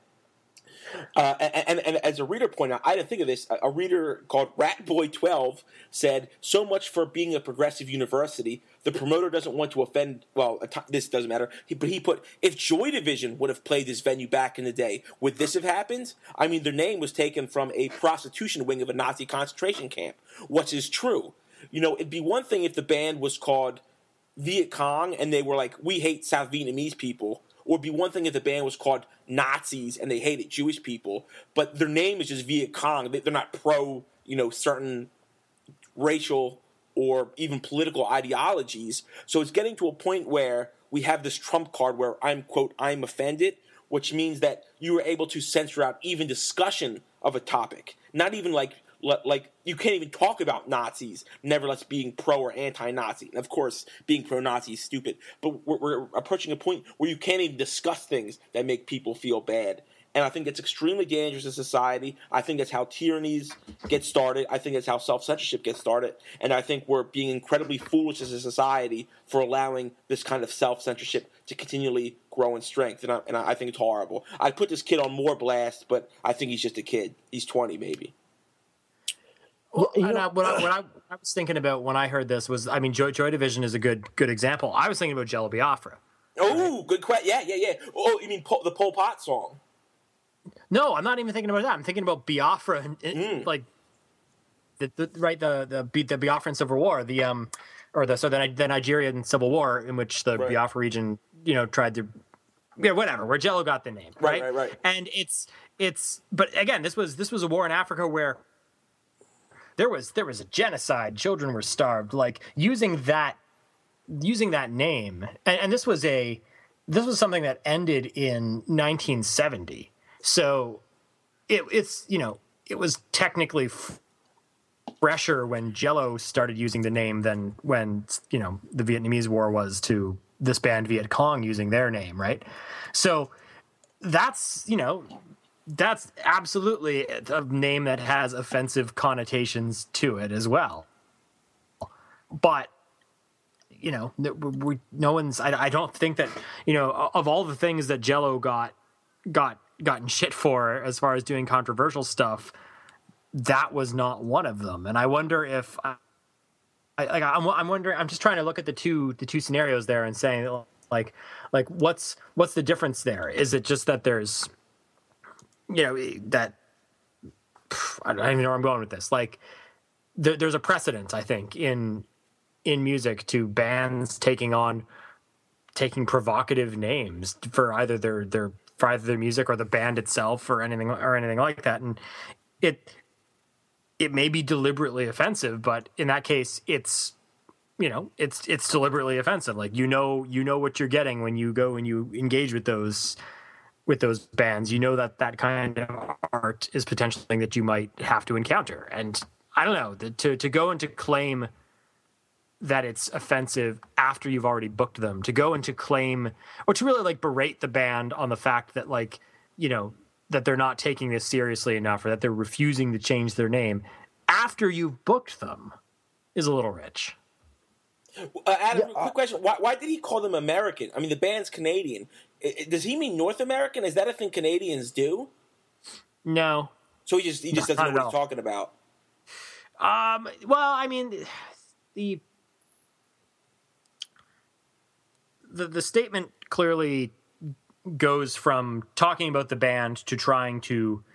And as a reader pointed out, I didn't think of this. A reader called Ratboy12 said, "So much for being a progressive university. The promoter doesn't want to offend." Well, this doesn't matter. But he put, "If Joy Division would have played this venue back in the day, would this have happened? I mean, their name was taken from a prostitution wing of a Nazi concentration camp, which is true. It'd be one thing if the band was called Viet Cong and they were like, 'We hate South Vietnamese people.' Or it'd be one thing if the band was called Nazis and they hated Jewish people, but their name is just Viet Cong. They're not pro, certain racial or even political ideologies. So it's getting to a point where we have this trump card where I'm, quote, I'm offended, which means that you were able to censor out even discussion of a topic. Not even like you can't even talk about Nazis, nevertheless being pro or anti-Nazi. And of course, being pro-Nazi is stupid. But we're approaching a point where you can't even discuss things that make people feel bad. And I think it's extremely dangerous in society. I think that's how tyrannies get started. I think that's how self-censorship gets started. And I think we're being incredibly foolish as a society for allowing this kind of self-censorship to continually grow in strength. And I think it's horrible. I'd put this kid on more blast, but I think he's just a kid. He's 20 maybe. Well, what I was thinking about when I heard this was, Joy Division is a good example. I was thinking about Jello Biafra. Oh, good question. Yeah. Oh, you mean the Pol Pot song? No, I'm not even thinking about that. I'm thinking about Biafra, like the Biafran Civil War, the Nigerian Civil War in which the Biafra region, tried to, where Jello got the name, right? Right. And but again, this was a war in Africa where there was a genocide. Children were starved. Like using that name, and this was something that ended in 1970. So it was technically fresher when Jello started using the name than when the Vietnamese War was to this band Viet Cong using their name, right? So that's absolutely a name that has offensive connotations to it as well. But, no one's, I don't think that, of all the things that Jello gotten shit for as far as doing controversial stuff, that was not one of them. And I wonder if, I'm wondering, I'm just trying to look at the two scenarios there and saying, like what's the difference there? Is it just that there's, that I don't even know where I'm going with this. Like, there's a precedent, I think, in music to bands taking provocative names for either their music or the band itself or anything like that, and it may be deliberately offensive, but in that case, it's deliberately offensive. Like what you're getting when you go and you engage with those bands. That kind of art is potentially something that you might have to encounter. And I don't know, to go and to claim that it's offensive after you've already booked them, to go and to claim or to really berate the band on the fact that that they're not taking this seriously enough or that they're refusing to change their name after you've booked them is a little rich. Adam, quick question. Why did he call them American? I mean, the band's Canadian. Does he mean North American? Is that a thing Canadians do? No. So he just doesn't know what he's talking about. Well, I mean, the statement clearly goes from talking about the band to trying to,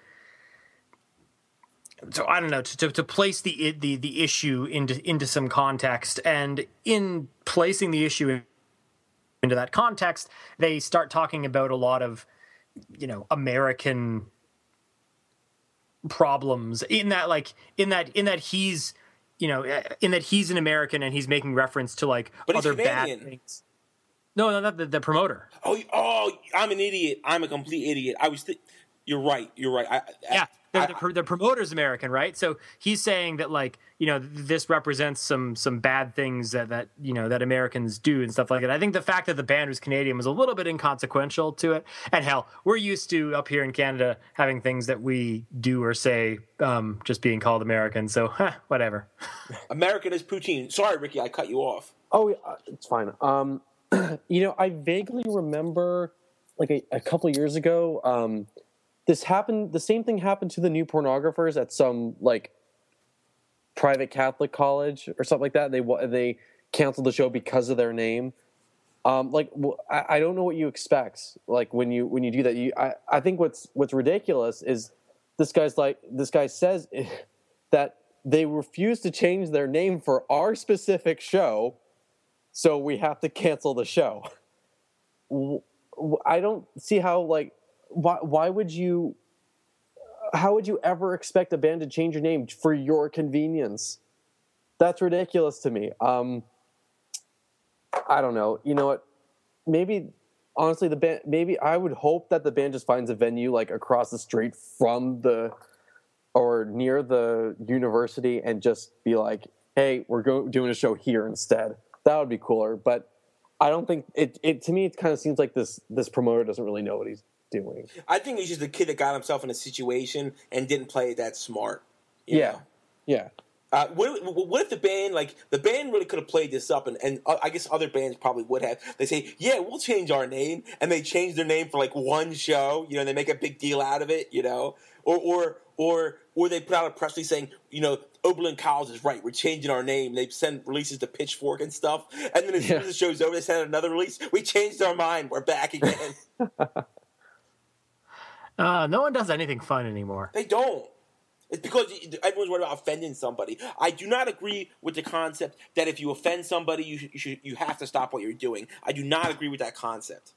so I don't know, to place the issue into some context, and in placing the issue into that context, they start talking about a lot of American problems in that he's an American and he's making reference to like But he's other bad Canadian. things. No, not the promoter. Oh, I'm an idiot. I'm a complete idiot. You're right. The promoter's American, right? So he's saying that this represents some bad things that Americans do and stuff like that. I think the fact that the band was Canadian was a little bit inconsequential to it. And hell, we're used to up here in Canada having things that we do or say just being called American. So whatever. American is poutine. Sorry, Ricky, I cut you off. Oh, yeah, it's fine. I vaguely remember like a couple years ago. This happened. The same thing happened to the New Pornographers at some like private Catholic college or something like that. They canceled the show because of their name. I don't know what you expect. Like when you do that, I think what's ridiculous is this guy says that they refuse to change their name for our specific show, so we have to cancel the show. I don't see how Why would you? How would you ever expect a band to change your name for your convenience? That's ridiculous to me. I don't know. You know what? Maybe honestly, the band. Maybe I would hope that the band just finds a venue like across the street from or near the university, and just be like, "Hey, we're doing a show here instead." That would be cooler. But I don't think it. To me, it kind of seems like this promoter doesn't really know what he's doing. I think he's just a kid that got himself in a situation and didn't play it that smart. Yeah. What if the band really could have played this up, and I guess other bands probably would have. They say, yeah, we'll change our name, and they change their name for like one show, and they make a big deal out of it, or they put out a press release saying, Oberlin College is right, we're changing our name. They send releases to Pitchfork and stuff, and then as soon as the show's over, they send another release. We changed our mind, we're back again. No one does anything fun anymore. They don't. It's because everyone's worried about offending somebody. I do not agree with the concept that if you offend somebody, you have to stop what you're doing. I do not agree with that concept.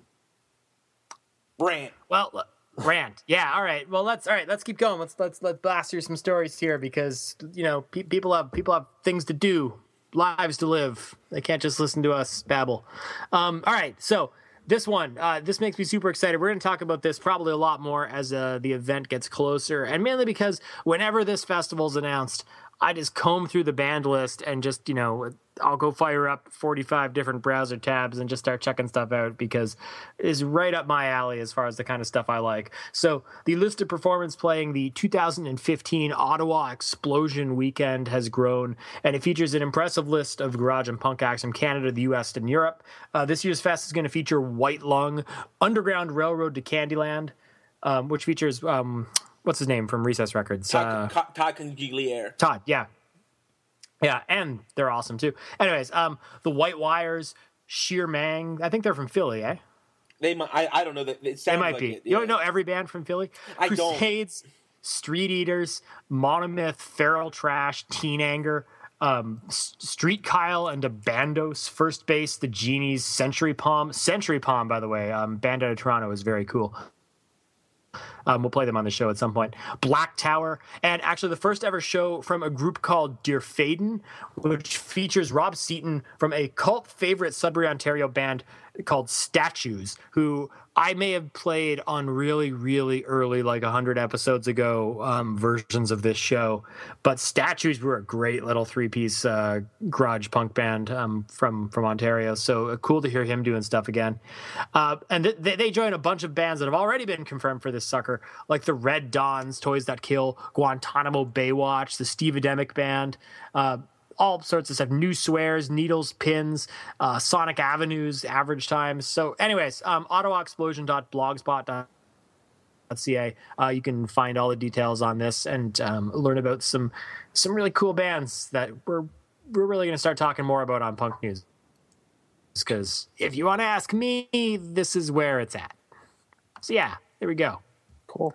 Rant. Well, rant. Yeah. All right. Well, let's keep going. Let's blast through some stories here because people have things to do, lives to live. They can't just listen to us babble. All right. So. This one, this makes me super excited. We're going to talk about this probably a lot more as the event gets closer, and mainly because whenever this festival's announced, I just comb through the band list and just, I'll go fire up 45 different browser tabs and just start checking stuff out because it's right up my alley as far as the kind of stuff I like. So the list of performers playing the 2015 Ottawa Explosion Weekend has grown, and it features an impressive list of garage and punk acts from Canada, the US, and Europe. This year's fest is going to feature White Lung, Underground Railroad to Candyland, which features... what's his name from Recess Records? Todd Congigliere. Todd, yeah. Yeah, and they're awesome too. Anyways, the White Wires, Sheer Mang, I think they're from Philly, eh? I don't know. They might like be. It, You don't know every band from Philly? I don't. Crusades, Street Eaters, Monomyth, Feral Trash, Teen Anger, Street Kyle and Abandos, First Base, The Genies, Century Palm, by the way, band out of Toronto is very cool. We'll play them on the show at some point. Black Tower, and actually the first ever show from a group called Dear Faden, which features Rob Seaton from a cult favorite Sudbury, Ontario band called Statues, who I may have played on really, really early, like 100 episodes ago, versions of this show. But Statues were a great little three-piece garage punk band from Ontario. So cool to hear him doing stuff again. And they join a bunch of bands that have already been confirmed for this sucker, like the Red Dawns, Toys That Kill, Guantanamo Baywatch, the Steve Ademic Band, all sorts of stuff. New Swears, Needles, Pins, Sonic Avenues, Average Times. So anyways, ottawaexplosion.blogspot.ca. You can find all the details on this and learn about some really cool bands that we're really going to start talking more about on Punk News. Because if you want to ask me, this is where it's at. So yeah, there we go. Cool.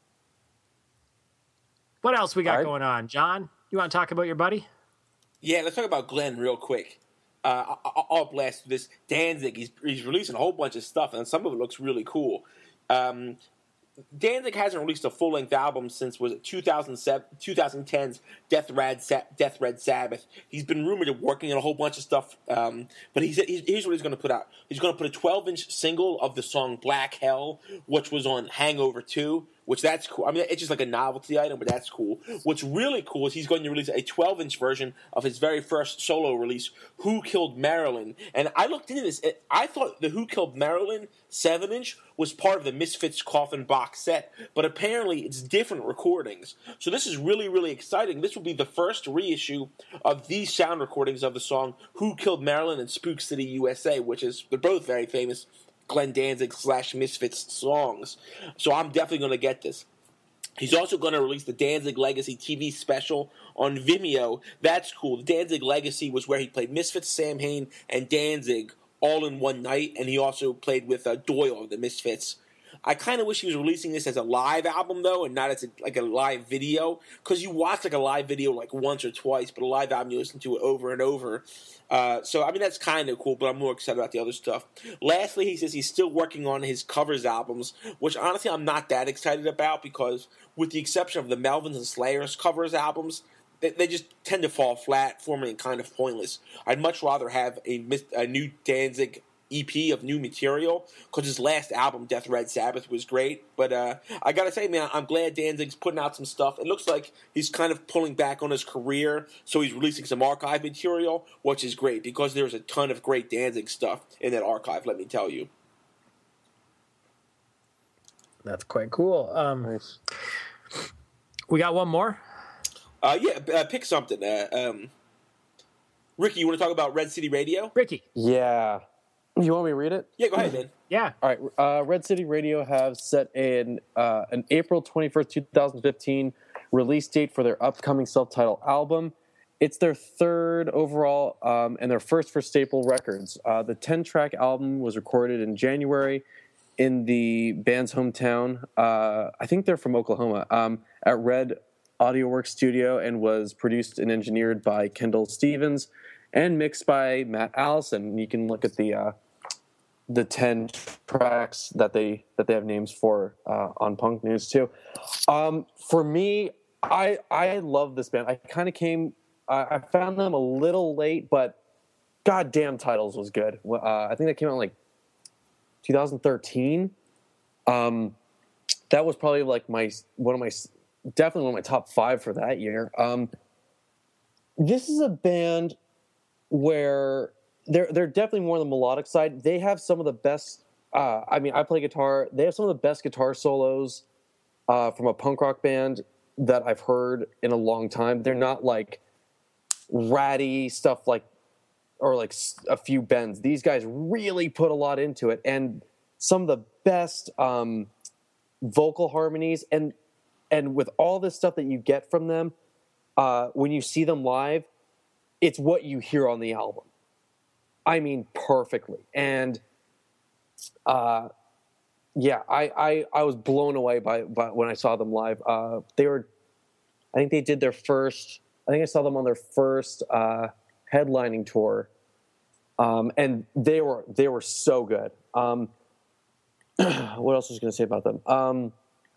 What else we got going on? John, you want to talk about your buddy? Yeah, let's talk about Glenn real quick. I'll blast through this. Danzig, he's releasing a whole bunch of stuff, and some of it looks really cool. Danzig hasn't released a full-length album since, was it 2010's Death Red Sabbath. He's been rumored of working on a whole bunch of stuff, but here's what he's going to put out. He's going to put a 12-inch single of the song Black Hell, which was on Hangover 2, which that's cool. I mean, it's just like a novelty item, but that's cool. What's really cool is he's going to release a 12-inch version of his very first solo release, Who Killed Marilyn. And I looked into this. I thought the Who Killed Marilyn 7-inch was part of the Misfits Coffin box set, but apparently it's different recordings. So this is really, really exciting. This will be the first reissue of these sound recordings of the song Who Killed Marilyn and Spook City, USA, they're both very famous Glenn Danzig / Misfits songs. So I'm definitely going to get this. He's also going to release the Danzig Legacy TV special on Vimeo. That's cool. The Danzig Legacy was where he played Misfits, Sam Hain, and Danzig all in one night, and he also played with Doyle of the Misfits. I kind of wish he was releasing this as a live album, though, and not as a live video, because you watch like a live video like once or twice, but a live album you listen to it over and over. So, I mean, that's kind of cool, but I'm more excited about the other stuff. Lastly, he says he's still working on his covers albums, which honestly I'm not that excited about, because with the exception of the Melvins and Slayers covers albums, they just tend to fall flat for me and kind of pointless. I'd much rather have a new Danzig EP of new material, because his last album, Death Red Sabbath, was great. But I gotta say, man, I'm glad Danzig's putting out some stuff. It looks like he's kind of pulling back on his career, so he's releasing some archive material, which is great, because there's a ton of great Danzig stuff in that archive, let me tell you. That's quite cool. Nice. We got one more? Pick something. Ricky, you want to talk about Red City Radio? Ricky. Yeah. You want me to read it? Yeah, go ahead, man. Yeah. All right. Red City Radio have set an April 21st, 2015 release date for their upcoming self-titled album. It's their third overall and their first for Staple Records. The 10-track album was recorded in January in the band's hometown. I think they're from Oklahoma, at Red AudioWorks Studio, and was produced and engineered by Kendall Stevens and mixed by Matt Allison. You can look at the 10 tracks that they have names for on Punk News too. For me, I love this band. I found them a little late, but goddamn, Titles was good. I think that came out in like 2013. That was probably like definitely one of my top 5 for that year. This is a band where they're definitely more on the melodic side. They have some of the best. I play guitar. They have some of the best guitar solos from a punk rock band that I've heard in a long time. They're not like ratty stuff or like a few bends. These guys really put a lot into it, and some of the best vocal harmonies. And with all this stuff that you get from them, when you see them live, it's what you hear on the album. I mean, perfectly. And I was blown away by when I saw them live. I think they did their first. I think I saw them on their first headlining tour, and they were so good. What else was I going to say about them?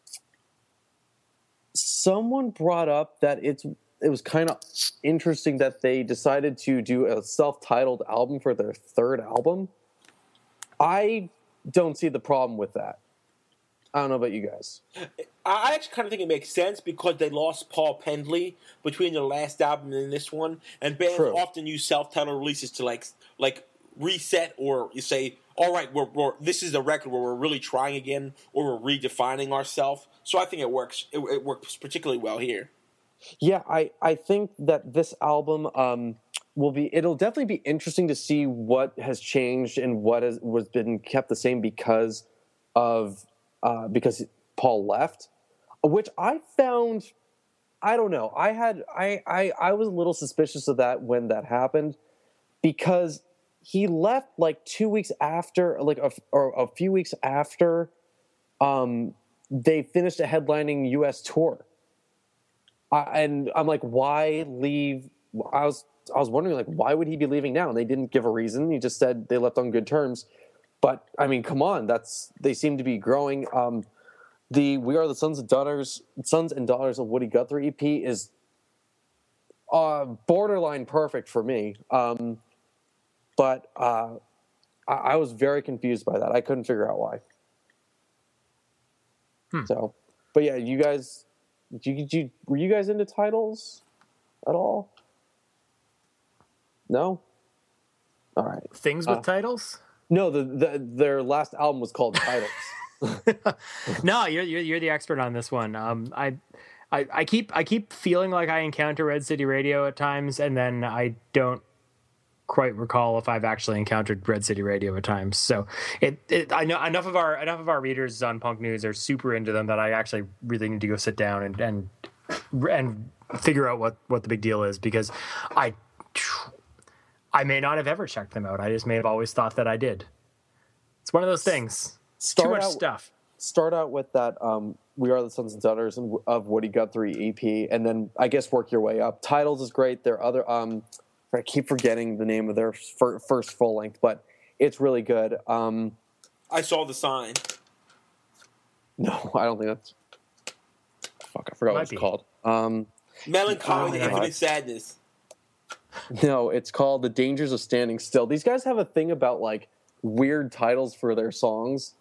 Someone brought up that it was kind of interesting that they decided to do a self-titled album for their third album. I don't see the problem with that. I don't know about you guys. I actually kind of think it makes sense, because they lost Paul Pendley between their last album and this one, and bands often use self-titled releases to like reset, or you say, all right, this is the record where we're really trying again, or we're redefining ourselves. So I think it works. It works particularly well here. Yeah, I think that this album it'll definitely be interesting to see what has changed and what was been kept the same because Paul left, which I found, I don't know. I was a little suspicious of that when that happened, because he left like 2 weeks after, or a few weeks after they finished a headlining U.S. tour. And I'm like, why leave? I was wondering, like, why would he be leaving now? And they didn't give a reason. He just said they left on good terms. but I mean, come on, they seem to be growing. The We Are the Sons and Daughters of Woody Guthrie EP is borderline perfect for me. But I was very confused by that. I couldn't figure out why. So, but yeah, you guys, were you guys into titles at all? No. All right. Things with titles? No, their last album was called Titles. No, you're the expert on this one. I keep feeling like I encounter Red City Radio at times, and then I don't quite recall if I've actually encountered Red City Radio at times. So I know enough of our readers on Punk News are super into them that I actually really need to go sit down and figure out what the big deal is, because I may not have ever checked them out. I just may have always thought that I did. It's one of those things. Too much stuff. Start out with that We Are the Sons and Daughters of Woody Guthrie EP, and then I guess work your way up. Titles is great. Their other I keep forgetting the name of their first full length, but it's really good. I Saw the Sign. No, I don't think that's. Fuck, I forgot what it's called. Melancholy, Infinite Sadness. No, it's called The Dangers of Standing Still. These guys have a thing about like weird titles for their songs.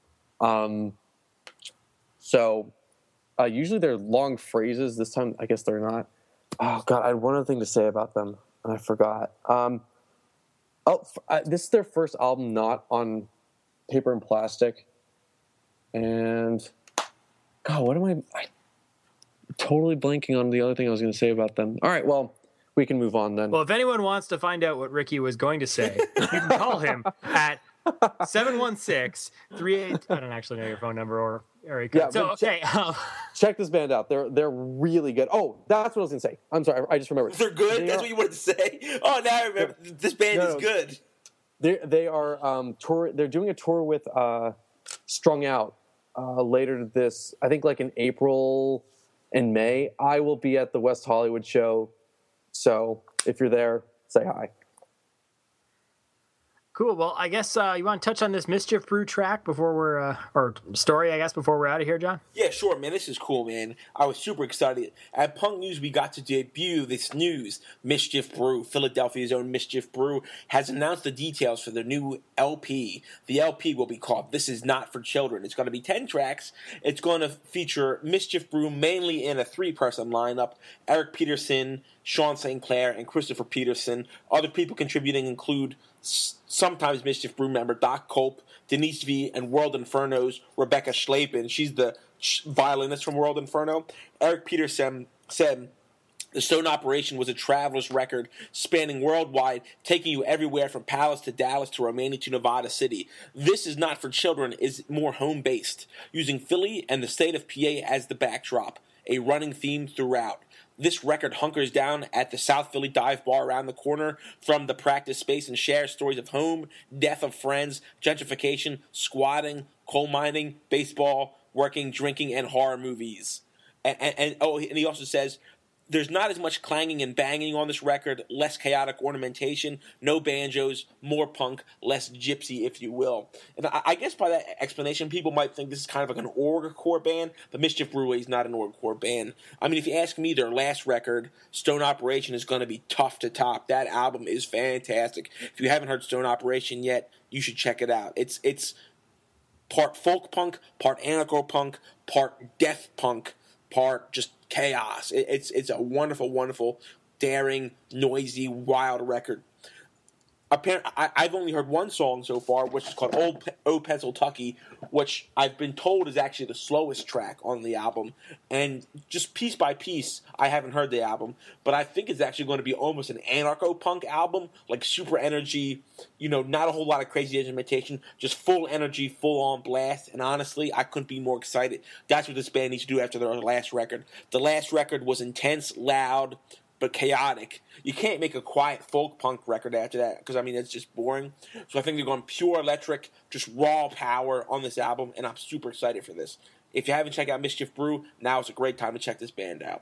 So usually they're long phrases. This time, I guess they're not. Oh God, I had one other thing to say about them, and I forgot. This is their first album not on paper and plastic. And God, what am I totally blanking on the other thing I was going to say about them. All right, well, we can move on then. Well, if anyone wants to find out what Ricky was going to say, you can call him at 716-38. I don't actually know your phone number or area code. Yeah, so okay, check this band out. They're really good. Oh, that's what I was going to say. I'm sorry, I just remembered. They're good. That's what you wanted to say. Oh, now I remember. This band is good. They are tour. They're doing a tour with Strung Out later this. I think like in April and May. I will be at the West Hollywood show. So if you're there, say hi. Cool. Well, I guess you want to touch on this Mischief Brew track before we're, or story, I guess, before we're out of here, John? Yeah, sure, man. This is cool, man. I was super excited. At Punk News, we got to debut this news. Mischief Brew, Philadelphia's own Mischief Brew, has announced the details for their new LP. The LP will be called This Is Not for Children. It's going to be 10 tracks. It's going to feature Mischief Brew mainly in a 3-person lineup. Eric Peterson, Sean St. Clair, and Christopher Peterson. Other people contributing include sometimes Mischief Brew member Doc Culp, Denise V, and World Inferno's Rebecca Schlapin. She's the violinist from World Inferno. Eric Peterson said, "The Stone Operation was a traveler's record spanning worldwide, taking you everywhere from Palace to Dallas to Romania to Nevada City. This Is Not for Children is more home-based, using Philly and the state of PA as the backdrop, a running theme throughout. This record hunkers down at the South Philly dive bar around the corner from the practice space and shares stories of home, death of friends, gentrification, squatting, coal mining, baseball, working, drinking, and horror movies." And he also says, "There's not as much clanging and banging on this record, less chaotic ornamentation, no banjos, more punk, less gypsy, if you will." And I guess by that explanation, people might think this is kind of like an orgcore band, but Mischief Brewery is not an orgcore band. I mean, if you ask me, their last record, Stone Operation, is going to be tough to top. That album is fantastic. If you haven't heard Stone Operation yet, you should check it out. It's part folk punk, part anarcho punk, part death punk, part just chaos. It's a wonderful, wonderful, daring, noisy, wild record. Apparently, I've only heard one song so far, which is called Old Pennsyltucky, which I've been told is actually the slowest track on the album. And just piece by piece, I haven't heard the album, but I think it's actually going to be almost an anarcho-punk album, like super energy, not a whole lot of crazy instrumentation, just full energy, full-on blast. And honestly, I couldn't be more excited. That's what this band needs to do after their last record. The last record was intense, loud, but chaotic. You can't make a quiet folk punk record after that because, it's just boring. So I think they're going pure electric, just raw power on this album, and I'm super excited for this. If you haven't checked out Mischief Brew, now is a great time to check this band out.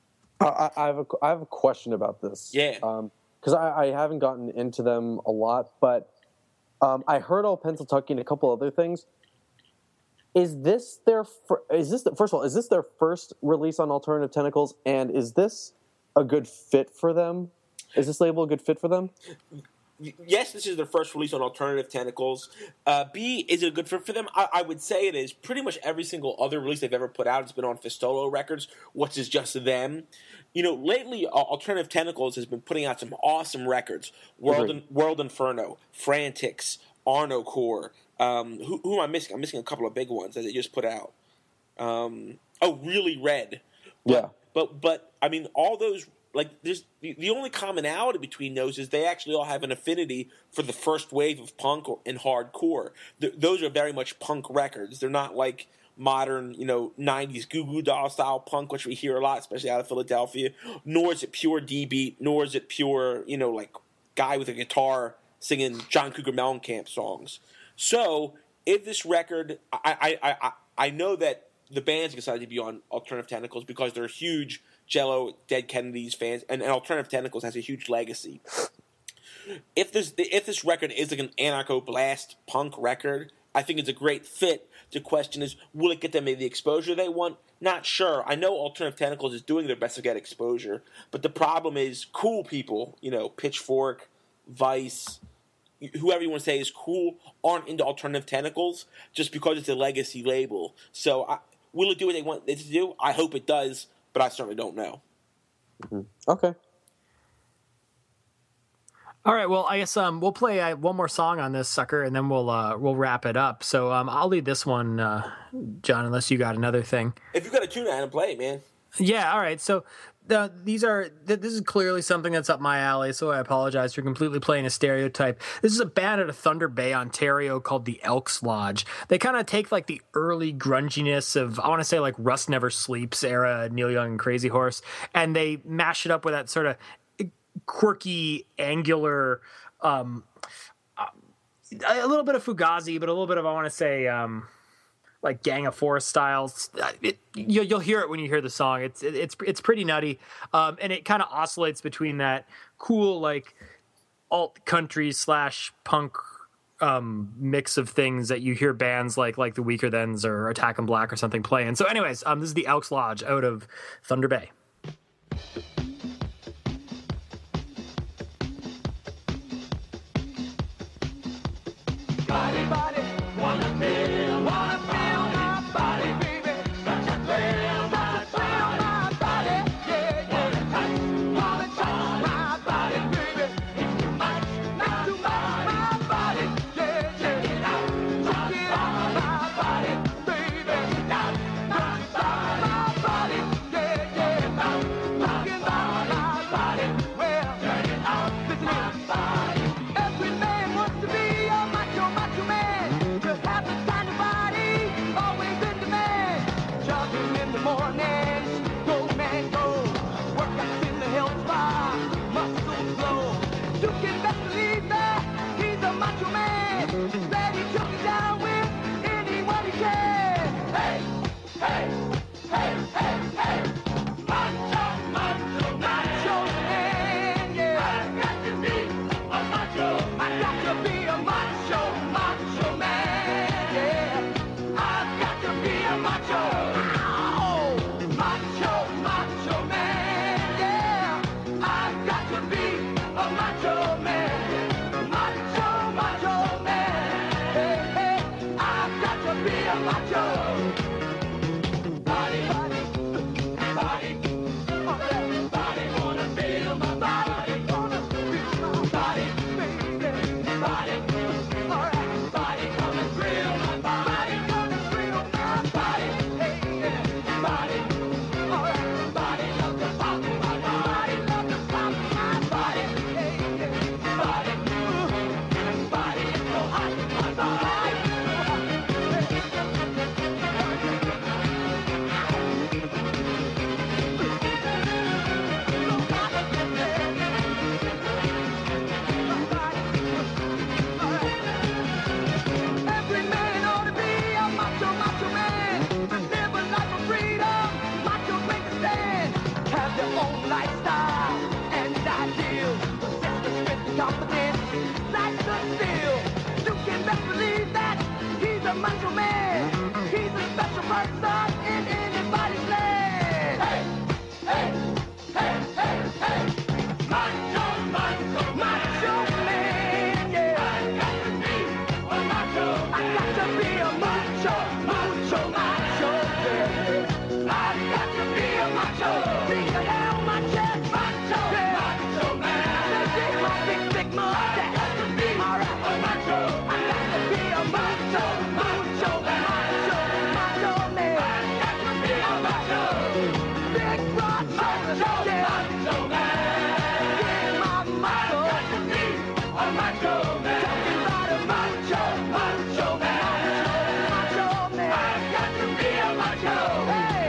I have a question about this. Yeah. Because I haven't gotten into them a lot, but I heard Old Pennsyltucky and a couple other things. Is this their first of all? Is this their first release on Alternative Tentacles? And is this a good fit for them? Is this label a good fit for them? Yes, this is their first release on Alternative Tentacles. B, is it a good fit for them? I would say it is. Pretty much every single other release they've ever put out has been on Fistolo Records, which is just them. Lately, Alternative Tentacles has been putting out some awesome records. World Inferno, Frantics, Arno Core. Who am I missing? I'm missing a couple of big ones that they just put out. Really Red. Yeah. But I mean, all those, like, there's the only commonality between those is they actually all have an affinity for the first wave of punk and hardcore. Those are very much punk records. They're not like modern, 90s Goo Goo Dolls style punk, which we hear a lot, especially out of Philadelphia. Nor is it pure D-beat. Nor is it pure, like guy with a guitar singing John Cougar Mellencamp songs. So if this record, I know that the band's decided to be on Alternative Tentacles because they're huge Jello, Dead Kennedys fans, and Alternative Tentacles has a huge legacy. If this record is like an anarcho-blast punk record, I think it's a great fit. The question is, will it get them the exposure they want? Not sure. I know Alternative Tentacles is doing their best to get exposure, but the problem is cool people, Pitchfork, Vice, whoever you want to say is cool, aren't into Alternative Tentacles just because it's a legacy label. So will it do what they want it to do? I hope it does, but I certainly don't know. Mm-hmm. Okay. All right. Well, I guess we'll play one more song on this sucker, and then we'll wrap it up. So I'll lead this one, John, unless you got another thing. If you got a tune on, play it, man. Yeah. All right. So this is clearly something that's up my alley, so I apologize for completely playing a stereotype. This is a band out of Thunder Bay, Ontario called the Elks Lodge. They kind of take like the early grunginess of, I want to say, like Rust Never Sleeps era, Neil Young and Crazy Horse, and they mash it up with that sort of quirky, angular, a little bit of Fugazi, but a little bit of, I want to say, like Gang of Four styles. You'll hear it when you hear the song. It's pretty nutty, and it kind of oscillates between that cool like alt country / punk mix of things that you hear bands like the Weaker Thans or Attack and Black or something playing. So, anyways, this is the Elks Lodge out of Thunder Bay. Body, body, wanna feel my body, baby. Wanna feel my body, yeah, yeah. Wanna touch my body, baby. It's too much, not too much, my body, yeah, yeah. Check it out, my body, baby. Touch my body, yeah, yeah. Talking about my body, well, check it out, listen to my body. Every man wants to be a macho man. To have the kind of body always in demand. Jogging in the morning, go man go. Workouts in the health spa, muscles glow. You can best believe that he's a macho man. That he took it down with anyone he can. Hey, hey, hey, hey, hey. Macho, macho, macho man, yeah. I got to be a macho. I got to be a macho, macho man, yeah. I've got to be a macho. Ow! Macho, macho man, yeah. I've got to be a macho man. Macho, macho man. Hey, hey, I've got to be a macho. Body, body, body. Body, wanna feel my body. Wanna feel my body, baby. Body, alright. Body, wanna thrill my body. Wanna thrill my body. Hey, yeah. Body, alright. Body, love to pop my body. Love to pop my body. Hey, yeah. Body, ooh. Body, it's so hot, my body. Every man ought to be a macho, macho man. To live a life of freedom, macho make a stand. Have their own lifestyle and ideals. Possess the strength and confidence, like the steel. You a macho man. He's a special person in anybody's land. Hey, hey, hey, hey, hey. Macho, macho, macho man, yeah. I got to be a macho. I got to be a macho, macho, macho, yeah. I got to be a macho. Bring it down my chest, macho, yeah. Macho man. Take my big mustache. I got to be all right. A macho. I got to be a macho, macho, macho, macho man. I got to be a macho. Big broad macho, yeah. Macho man. Yeah, my macho. I got to be a macho man. Talking about a macho, macho man. Macho man. I got to be a macho. Hey.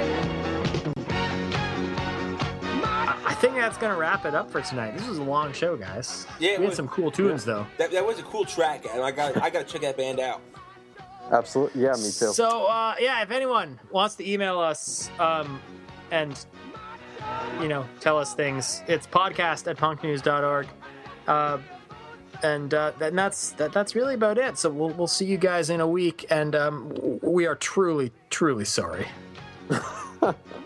I think that's gonna wrap it up for tonight. This was a long show, guys. Yeah, it we had was. some cool tunes though. That was a cool track, and I got to check that band out. Absolutely. Yeah, me too. So yeah, if anyone wants to email us and tell us things, it's podcast@punknews.org. And that's really about it. So we'll see you guys in a week, and we are truly, truly sorry.